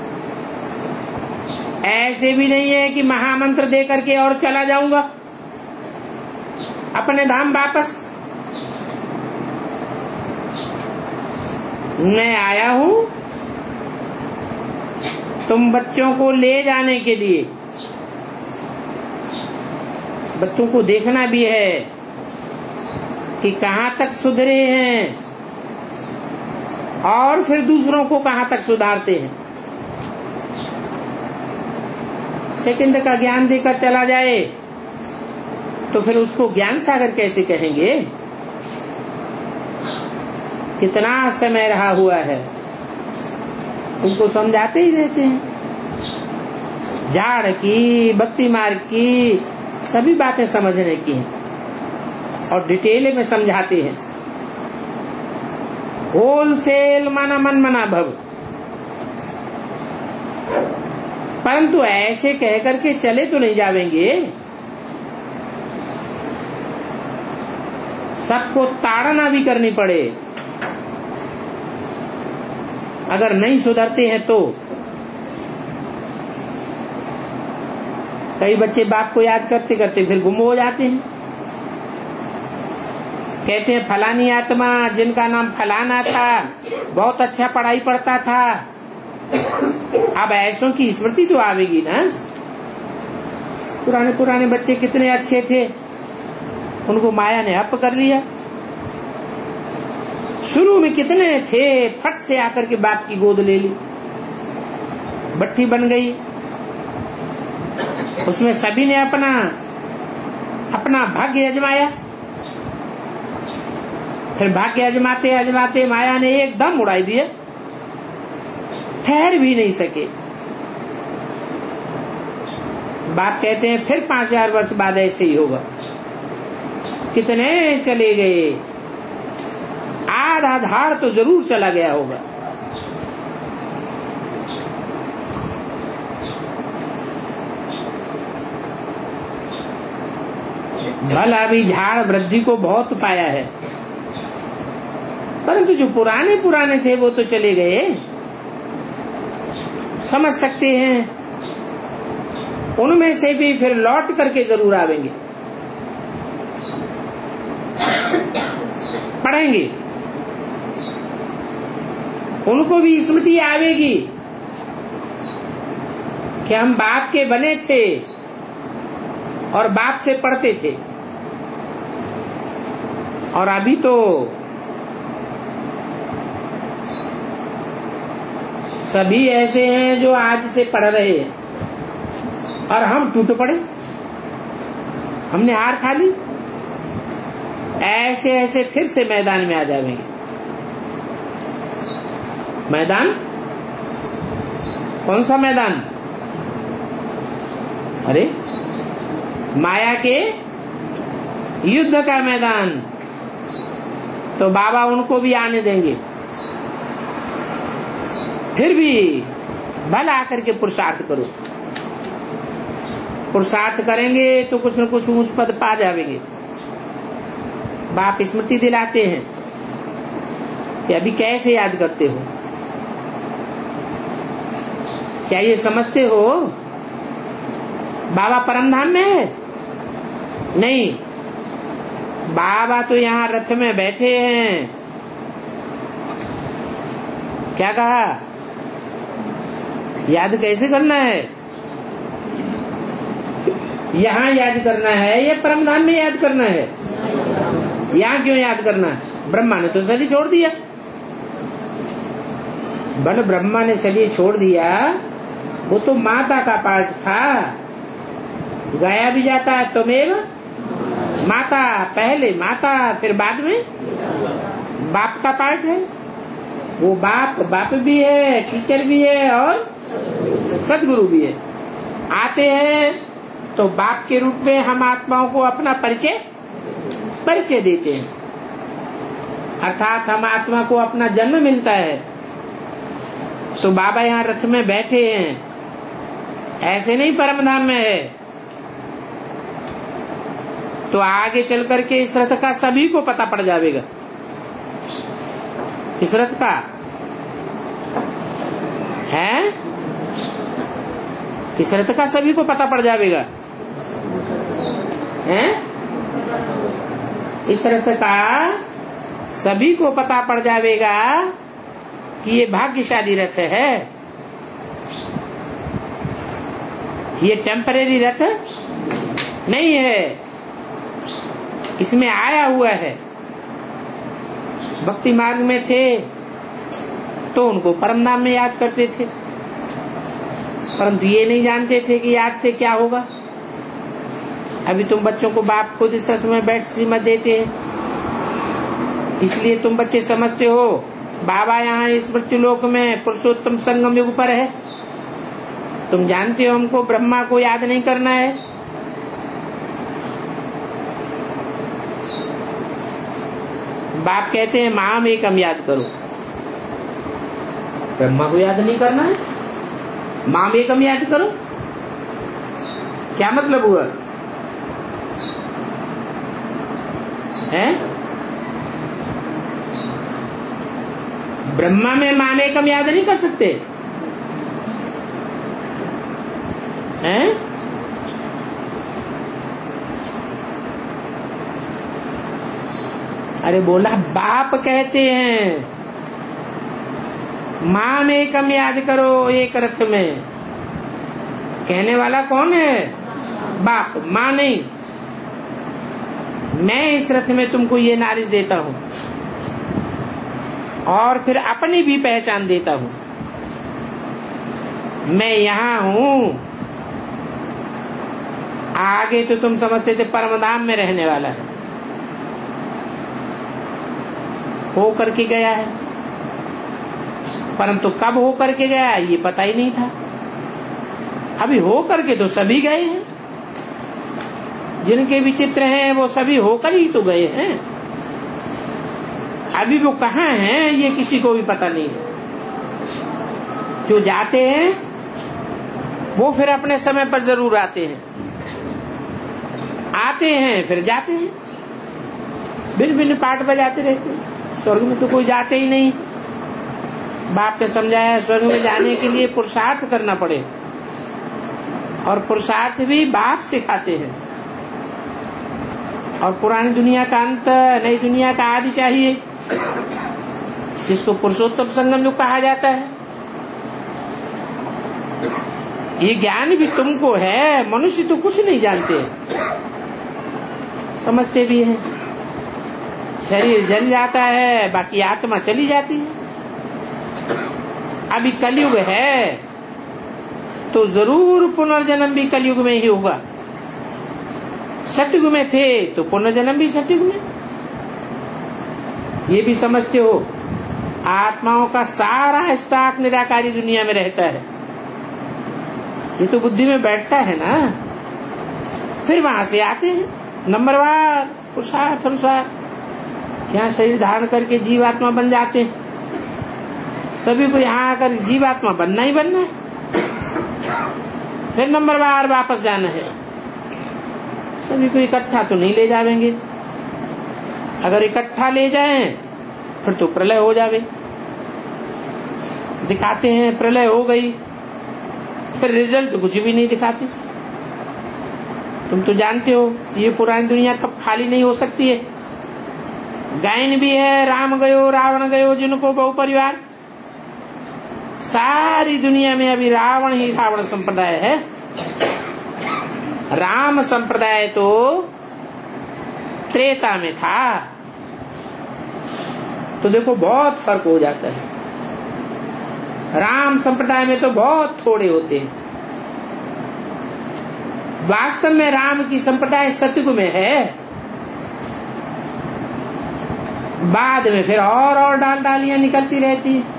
ऐसे भी नहीं है कि महामंत्र दे करके और चला जाऊंगा अपने धाम वापस। मैं आया हूं तुम बच्चों को ले जाने के लिए। बच्चों को देखना भी है कि कहां तक सुधरे हैं और फिर दूसरों को कहां तक सुधारते हैं। सेकंड का ज्ञान देकर चला जाए तो फिर उसको ज्ञान सागर कैसे कहेंगे? कितना समय रहा हुआ है, उनको समझाते ही रहते हैं। झाड़ की, बत्ती मार की, सभी बातें समझने की हैं और डिटेल में समझाते हैं। होलसेल माना मन मना भव। परंतु ऐसे कह करके चले तो नहीं जावेंगे, सबको ताड़ना भी करनी पड़े। अगर नहीं सुधरते हैं तो कई बच्चे बाप को याद करते करते फिर गुम हो जाते हैं। कहते हैं फलानी आत्मा जिनका नाम फलाना था बहुत अच्छा पढ़ाई पढ़ता था। अब ऐसों की स्मृति तो आवेगी ना। पुराने पुराने बच्चे कितने अच्छे थे, उनको माया ने हप कर लिया। शुरू में कितने थे, फट से आकर के बाप की गोद ले ली, बट्टी बन गई। उसमें सभी ने अपना अपना भाग्य अजमाया। फिर भाग्य अजमाते अजमाते माया ने एकदम उड़ाई दिया, ठहर भी नहीं सके। बाप कहते हैं फिर पांच हजार वर्ष बाद ऐसे ही होगा। कितने चले गए, आधा धाड़ तो जरूर चला गया होगा। भला भी झाड़ वृद्धि को बहुत पाया है, परंतु जो पुराने पुराने थे वो तो चले गए। समझ सकते हैं, उनमें से भी फिर लौट करके जरूर आवेंगे, पढ़ेंगे, उनको भी स्मृति आवेगी कि हम बाप के बने थे और बाप से पढ़ते थे। और अभी तो सभी ऐसे हैं जो आज से पढ़ रहे हैं और हम टूट पड़े, हमने हार खा ली। ऐसे ऐसे फिर से मैदान में आ जाएंगे। मैदान कौन सा मैदान? अरे माया के युद्ध का मैदान। तो बाबा उनको भी आने देंगे, फिर भी भला आकर के पुरुषार्थ करो। पुरुषार्थ करेंगे तो कुछ न कुछ ऊंच पद पा जाएंगे। बाप स्मृति दिलाते हैं कि अभी कैसे याद करते हो, क्या ये समझते हो बाबा परमधाम में है? नहीं, बाबा तो यहाँ रथ में बैठे हैं। क्या कहा? याद कैसे करना है? यहाँ याद करना है या परमधाम में याद करना है? यहाँ क्यों याद करना है? ब्रह्मा ने तो शरीर छोड़ दिया। बन ब्रह्मा ने शरीर छोड़ दिया, वो तो माता का पार्ट था। गाया भी जाता है तुमेव माता, पहले माता फिर बाद में बाप का पार्ट है। वो बाप बाप भी है, टीचर भी है और सदगुरु भी है। आते हैं तो बाप के रूप में हम आत्माओं को अपना परिचय परिचय देते हैं, अर्थात हम आत्मा को अपना जन्म मिलता है। तो बाबा यहाँ रथ में बैठे हैं, ऐसे नहीं परमधाम में है। तो आगे चल करके इस रथ का सभी को पता पड़ जाएगा। इस रथ का है, इस रथ का सभी को पता पड़ जाएगा। है इस रथ का सभी को पता पड़ जाएगा कि ये भाग्यशाली रथ है, ये टेम्परेरी रथ नहीं है, इसमें आया हुआ है। भक्ति मार्ग में थे तो उनको परम धाम में याद करते थे, परंतु ये नहीं जानते थे कि याद से क्या होगा। अभी तुम बच्चों को बाप खुद इस रथ में बैठ श्रीमत देते हैं, इसलिए तुम बच्चे समझते हो बाबा यहाँ इस मृत्युलोक में पुरुषोत्तम संगम युग पर है। तुम जानते हो हमको ब्रह्मा को याद नहीं करना है। बाप कहते हैं माम एकम याद करो, ब्रह्मा को याद नहीं करना है, माम एकम याद करो। क्या मतलब हुआ है? ब्रह्मा में माम एकम याद नहीं कर सकते हैं? अरे बोला बाप कहते हैं माम एकम याद करो एक रथ में। कहने वाला कौन है? बाप, मां नहीं। मैं इस रथ में तुमको ये नारिज देता हूं और फिर अपनी भी पहचान देता हूं। मैं यहां हूं। आगे तो तुम समझते थे परमधाम में रहने वाला है, हो करके गया है, परंतु कब हो करके गया ये पता ही नहीं था। अभी हो करके तो सभी गए हैं, जिनके विचित्र हैं वो सभी होकर ही तो गए हैं। अभी वो कहाँ हैं ये किसी को भी पता नहीं है। जो जाते हैं वो फिर अपने समय पर जरूर आते हैं, आते हैं फिर जाते हैं, भिन्न भिन्न पाठ बजाते रहते हैं। स्वर्ग में तो कोई जाते ही नहीं। बाप ने समझाया स्वर्ग में जाने के लिए पुरुषार्थ करना पड़े, और पुरुषार्थ भी बाप सिखाते हैं। और पुरानी दुनिया का अंत, नई दुनिया का आदि चाहिए, जिसको पुरुषोत्तम संगम युग कहा जाता है। ये ज्ञान भी तुमको है, मनुष्य तो कुछ नहीं जानते, समझते भी हैं। शरीर जल जाता है, बाकी आत्मा चली जाती है। अभी कलयुग है तो जरूर पुनर्जन्म भी कलयुग में ही होगा। सतयुग में थे तो पुनर्जन्म भी सतयुग में। ये भी समझते हो आत्माओं का सारा स्टॉक निराकारी दुनिया में रहता है। ये तो बुद्धि में बैठता है ना, फिर वहां से आते हैं नंबरवार पुरुषार्थ अनुसार, यहाँ शरीर धारण करके जीवात्मा बन जाते हैं। सभी को यहाँ आकर जीवात्मा बनना ही बनना है, फिर नंबरवार वापस जाना है। सभी को इकट्ठा तो नहीं ले जाएंगे, अगर इकट्ठा ले जाएं फिर तो प्रलय हो जावे। दिखाते हैं प्रलय हो गई, फिर रिजल्ट कुछ भी नहीं दिखाते। तुम तो जानते हो ये पुरानी दुनिया कब खाली नहीं हो सकती है। गायन भी है, राम गयो रावण गयो जिनको बहु परिवार। सारी दुनिया में अभी रावण ही रावण संप्रदाय है। राम संप्रदाय तो त्रेता में था, तो देखो बहुत फर्क हो जाता है। राम संप्रदाय में तो बहुत थोड़े होते हैं। वास्तव में राम की संप्रदाय सतयुग में है, बाद में फिर और और डाल डालियां निकलती रहती है।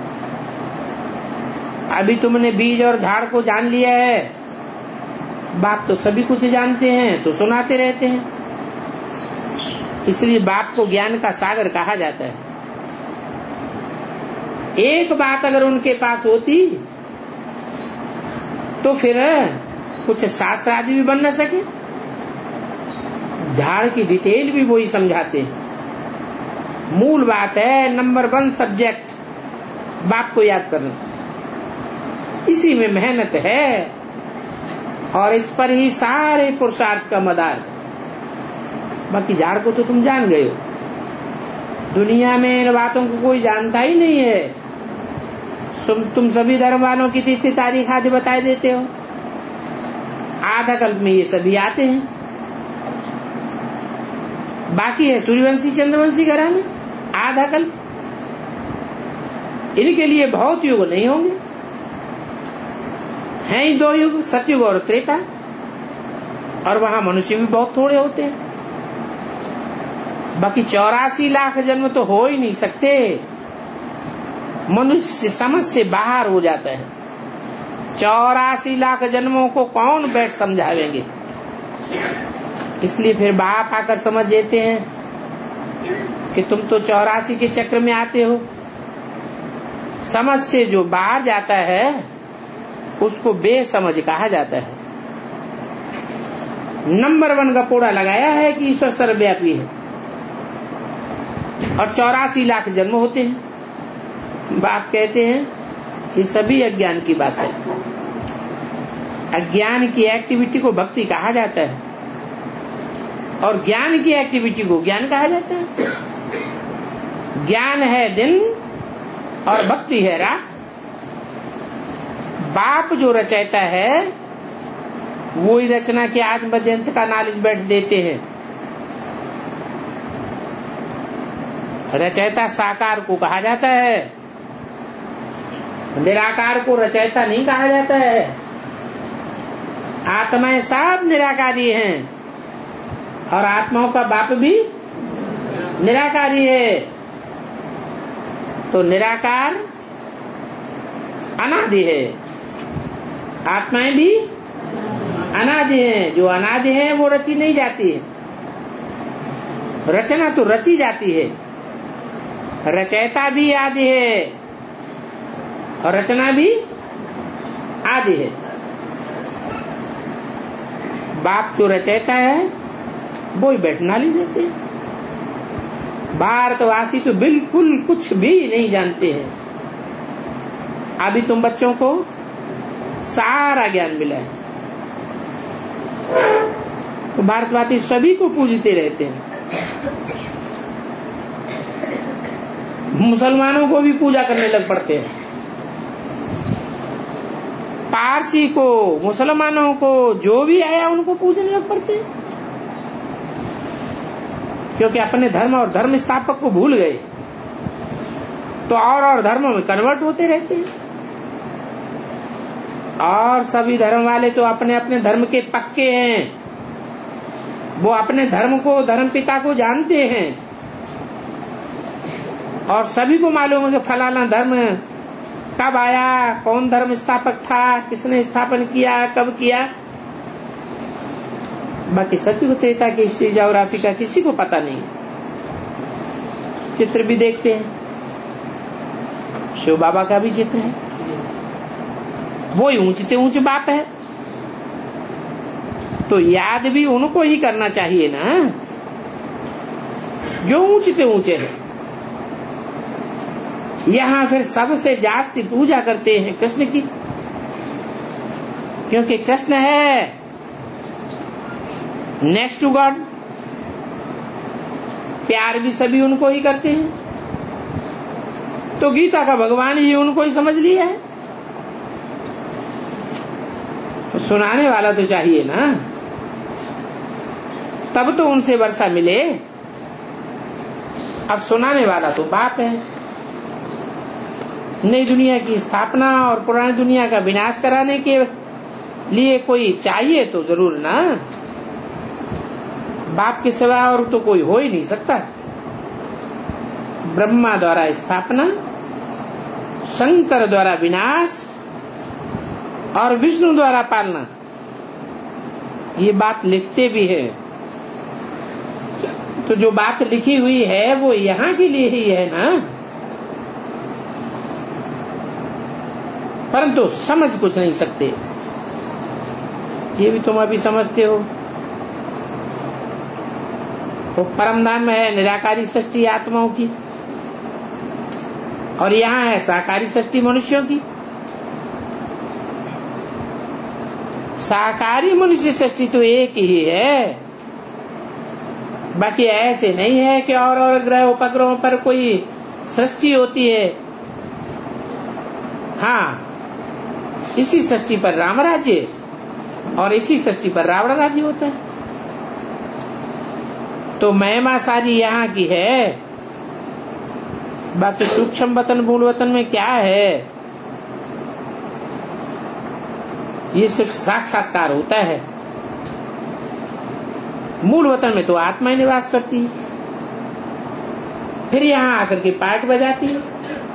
अभी तुमने बीज और झाड़ को जान लिया है, बाप तो सभी कुछ जानते हैं तो सुनाते रहते हैं। इसलिए बाप को ज्ञान का सागर कहा जाता है। एक बात अगर उनके पास होती तो फिर कुछ शास्त्र आदि भी बन न सके। झाड़ की डिटेल भी वही समझाते हैं। मूल बात है नंबर वन सब्जेक्ट बाप को याद करना, इसी में मेहनत है और इस पर ही सारे पुरुषार्थ का मदार। बाकी झाड़ को तो तुम जान गए हो, दुनिया में इन बातों को कोई जानता ही नहीं है। तुम सभी धर्म वालों की तिथि तारीख आदि बताए देते हो। आधा कल्प में ये सभी आते हैं, बाकी है सूर्यवंशी चंद्रवंशी घराने आधा कल्प। इनके लिए बहुत युग नहीं होंगे, हैं ही दो युग, सतयुग और त्रेता, और वहां मनुष्य भी बहुत थोड़े होते हैं। बाकी चौरासी लाख जन्म तो हो ही नहीं सकते, मनुष्य समझ से बाहर हो जाता है। चौरासी लाख जन्मों को कौन बैठ समझावेंगे। इसलिए फिर बाप आकर समझ देते हैं कि तुम तो चौरासी के चक्र में आते हो। समझ से जो बाहर जाता है उसको बेसमझ कहा जाता है। नंबर वन का पोड़ा लगाया है कि ईश्वर सर्वव्यापी है और चौरासी लाख जन्म होते हैं। बाप कहते हैं ये सभी अज्ञान की बात है। अज्ञान की एक्टिविटी को भक्ति कहा जाता है और ज्ञान की एक्टिविटी को ज्ञान कहा जाता है। ज्ञान है दिन और भक्ति है रात। बाप जो रचयिता है वो ही रचना के आदि मध्य अंत का नॉलेज बैठ देते हैं। रचयिता साकार को कहा जाता है, निराकार को रचयिता नहीं कहा जाता है। आत्माएं सब निराकारी हैं और आत्माओं का बाप भी निराकारी है। तो निराकार अनादि है, आत्माएं भी अनादि हैं। जो अनादि है वो रची नहीं जाती है, रचना तो रची जाती है। रचयिता भी आदि है और रचना भी आदि है। बाप जो रचयिता है वो ही बैठना ली देते हैं। भारतवासी तो बिल्कुल कुछ भी नहीं जानते हैं। अभी तुम बच्चों को सारा ज्ञान मिला है तो भारतवासी सभी को पूजते रहते हैं। मुसलमानों को भी पूजा करने लग पड़ते हैं। पारसी को, मुसलमानों को, जो भी आया उनको पूजने लग पड़ते हैं, क्योंकि अपने धर्म और धर्म स्थापक को भूल गए तो और और धर्मों में कन्वर्ट होते रहते हैं। और सभी धर्म वाले तो अपने अपने धर्म के पक्के हैं। वो अपने धर्म को, धर्म पिता को जानते हैं और सभी को मालूम है कि फलाना धर्म कब आया, कौन धर्म स्थापक था, किसने स्थापन किया, कब किया। बाकी सतयुग त्रेता की हिस्ट्री ज्योग्राफी का किसी को पता नहीं। चित्र भी देखते हैं, शिव बाबा का भी चित्र है, वो ही ऊंचते ऊंच बाप है। तो याद भी उनको ही करना चाहिए ना जो ऊंचते ऊंचे हैं। यहाँ फिर सबसे जास्ती पूजा करते हैं कृष्ण की, क्योंकि कृष्ण है नेक्स्ट टू गॉड। प्यार भी सभी उनको ही करते हैं, तो गीता का भगवान ही उनको ही समझ लिया है। तो सुनाने वाला तो चाहिए ना, तब तो उनसे वर्षा मिले। अब सुनाने वाला तो बाप है। नई दुनिया की स्थापना और पुरानी दुनिया का विनाश कराने के लिए कोई चाहिए तो जरूर ना। बाप के सिवा और तो कोई हो ही नहीं सकता। ब्रह्मा द्वारा स्थापना, शंकर द्वारा विनाश और विष्णु द्वारा पालना, ये बात लिखते भी है। तो जो बात लिखी हुई है वो यहाँ के लिए ही है ना, परंतु समझ कुछ नहीं सकते। ये भी तुम अभी समझते हो। तो परम धाम में है निराकारी सृष्टि आत्माओं की और यहाँ है साकारी सृष्टि मनुष्यों की। साकारी मनुष्य सृष्टि तो एक ही है, बाकी ऐसे नहीं है कि और और ग्रह उपग्रहों पर कोई सृष्टि होती है। हाँ, इसी सृष्टि पर राम राज्य और इसी सृष्टि पर रावण राज्य होता है। तो महिमा सारी यहाँ की है, बाकी सूक्ष्म वतन मूल वतन में क्या है, ये सिर्फ साक्षात्कार होता है। मूल वतन में तो आत्मा ही निवास करती है, फिर यहाँ आकर के पाठ बजाती है।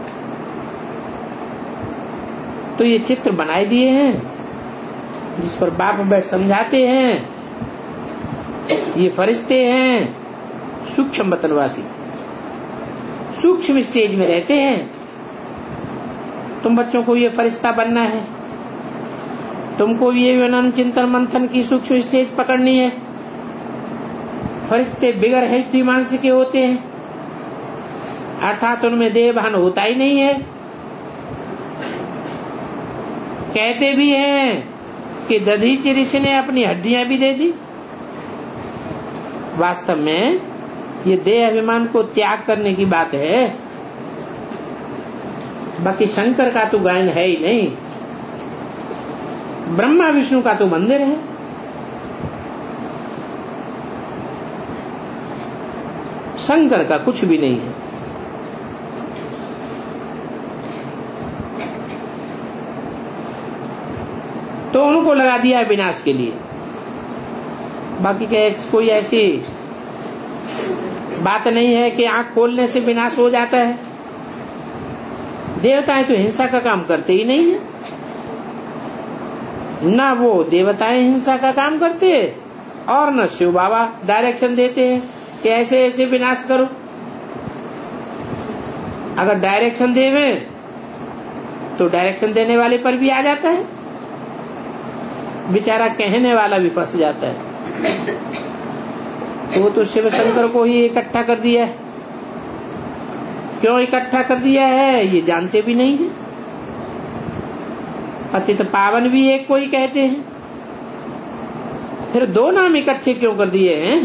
तो ये चित्र बनाए दिए हैं जिस पर बाप बैठ समझाते हैं। ये फरिश्ते हैं सूक्ष्म वतनवासी, सूक्ष्म स्टेज में रहते हैं। तुम बच्चों को ये फरिश्ता बनना है, तुमको ये विनन चिंतन मंथन की सूक्ष्म स्टेज पकड़नी है। फरिश्ते बिगर है मानसिक के होते हैं, अर्थात उनमें देह भान होता ही नहीं है। कहते भी हैं कि दधीचि ऋषि ने अपनी हड्डियां भी दे दी। वास्तव में ये देह अभिमान को त्याग करने की बात है, बाकी शंकर का तो गायन है ही नहीं, ब्रह्मा विष्णु का तो मंदिर है। शंकर का कुछ भी नहीं है। तो उनको लगा दिया विनाश के लिए। बाकी क्या कोई ऐसी बात नहीं है कि आंख खोलने से विनाश हो जाता है। देवताएं तो हिंसा का काम करते ही नहीं है, ना वो देवताएं हिंसा का काम करते और न शिव बाबा डायरेक्शन देते हैं कि ऐसे ऐसे विनाश करो। अगर डायरेक्शन देवे तो डायरेक्शन देने वाले पर भी आ जाता है, बेचारा कहने वाला भी फंस जाता है। तो वो तो शिव शंकर को ही इकट्ठा कर दिया है। क्यों इकट्ठा कर दिया है ये जानते भी नहीं है। पतित पावन भी एक को ही कहते हैं, फिर दो नाम इकट्ठे क्यों कर दिए हैं।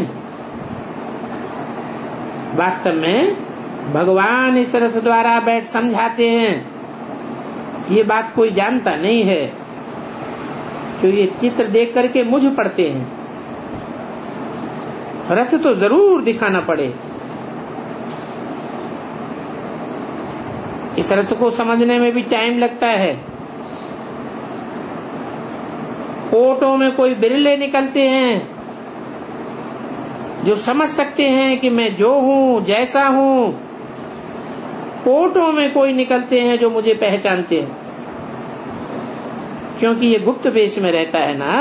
वास्तव में भगवान इस रथ द्वारा बैठ समझाते हैं, ये बात कोई जानता नहीं है। तो ये चित्र देख करके मुझ पड़ते हैं, रथ तो जरूर दिखाना पड़े। इस रथ को समझने में भी टाइम लगता है। कोटों में कोई बिरले निकलते हैं जो समझ सकते हैं कि मैं जो हूं जैसा हूं। कोटों में कोई निकलते हैं जो मुझे पहचानते हैं, क्योंकि ये गुप्त वेश में रहता है ना।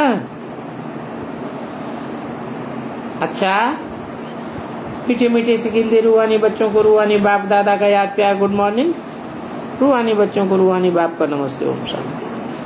अच्छा, मीठे मीठे सिकिंदे रूहानी बच्चों को रूहानी बाप दादा का याद प्यार गुड मॉर्निंग। रूहानी बच्चों को रूहानी बाप का नमस्ते ओम शांति।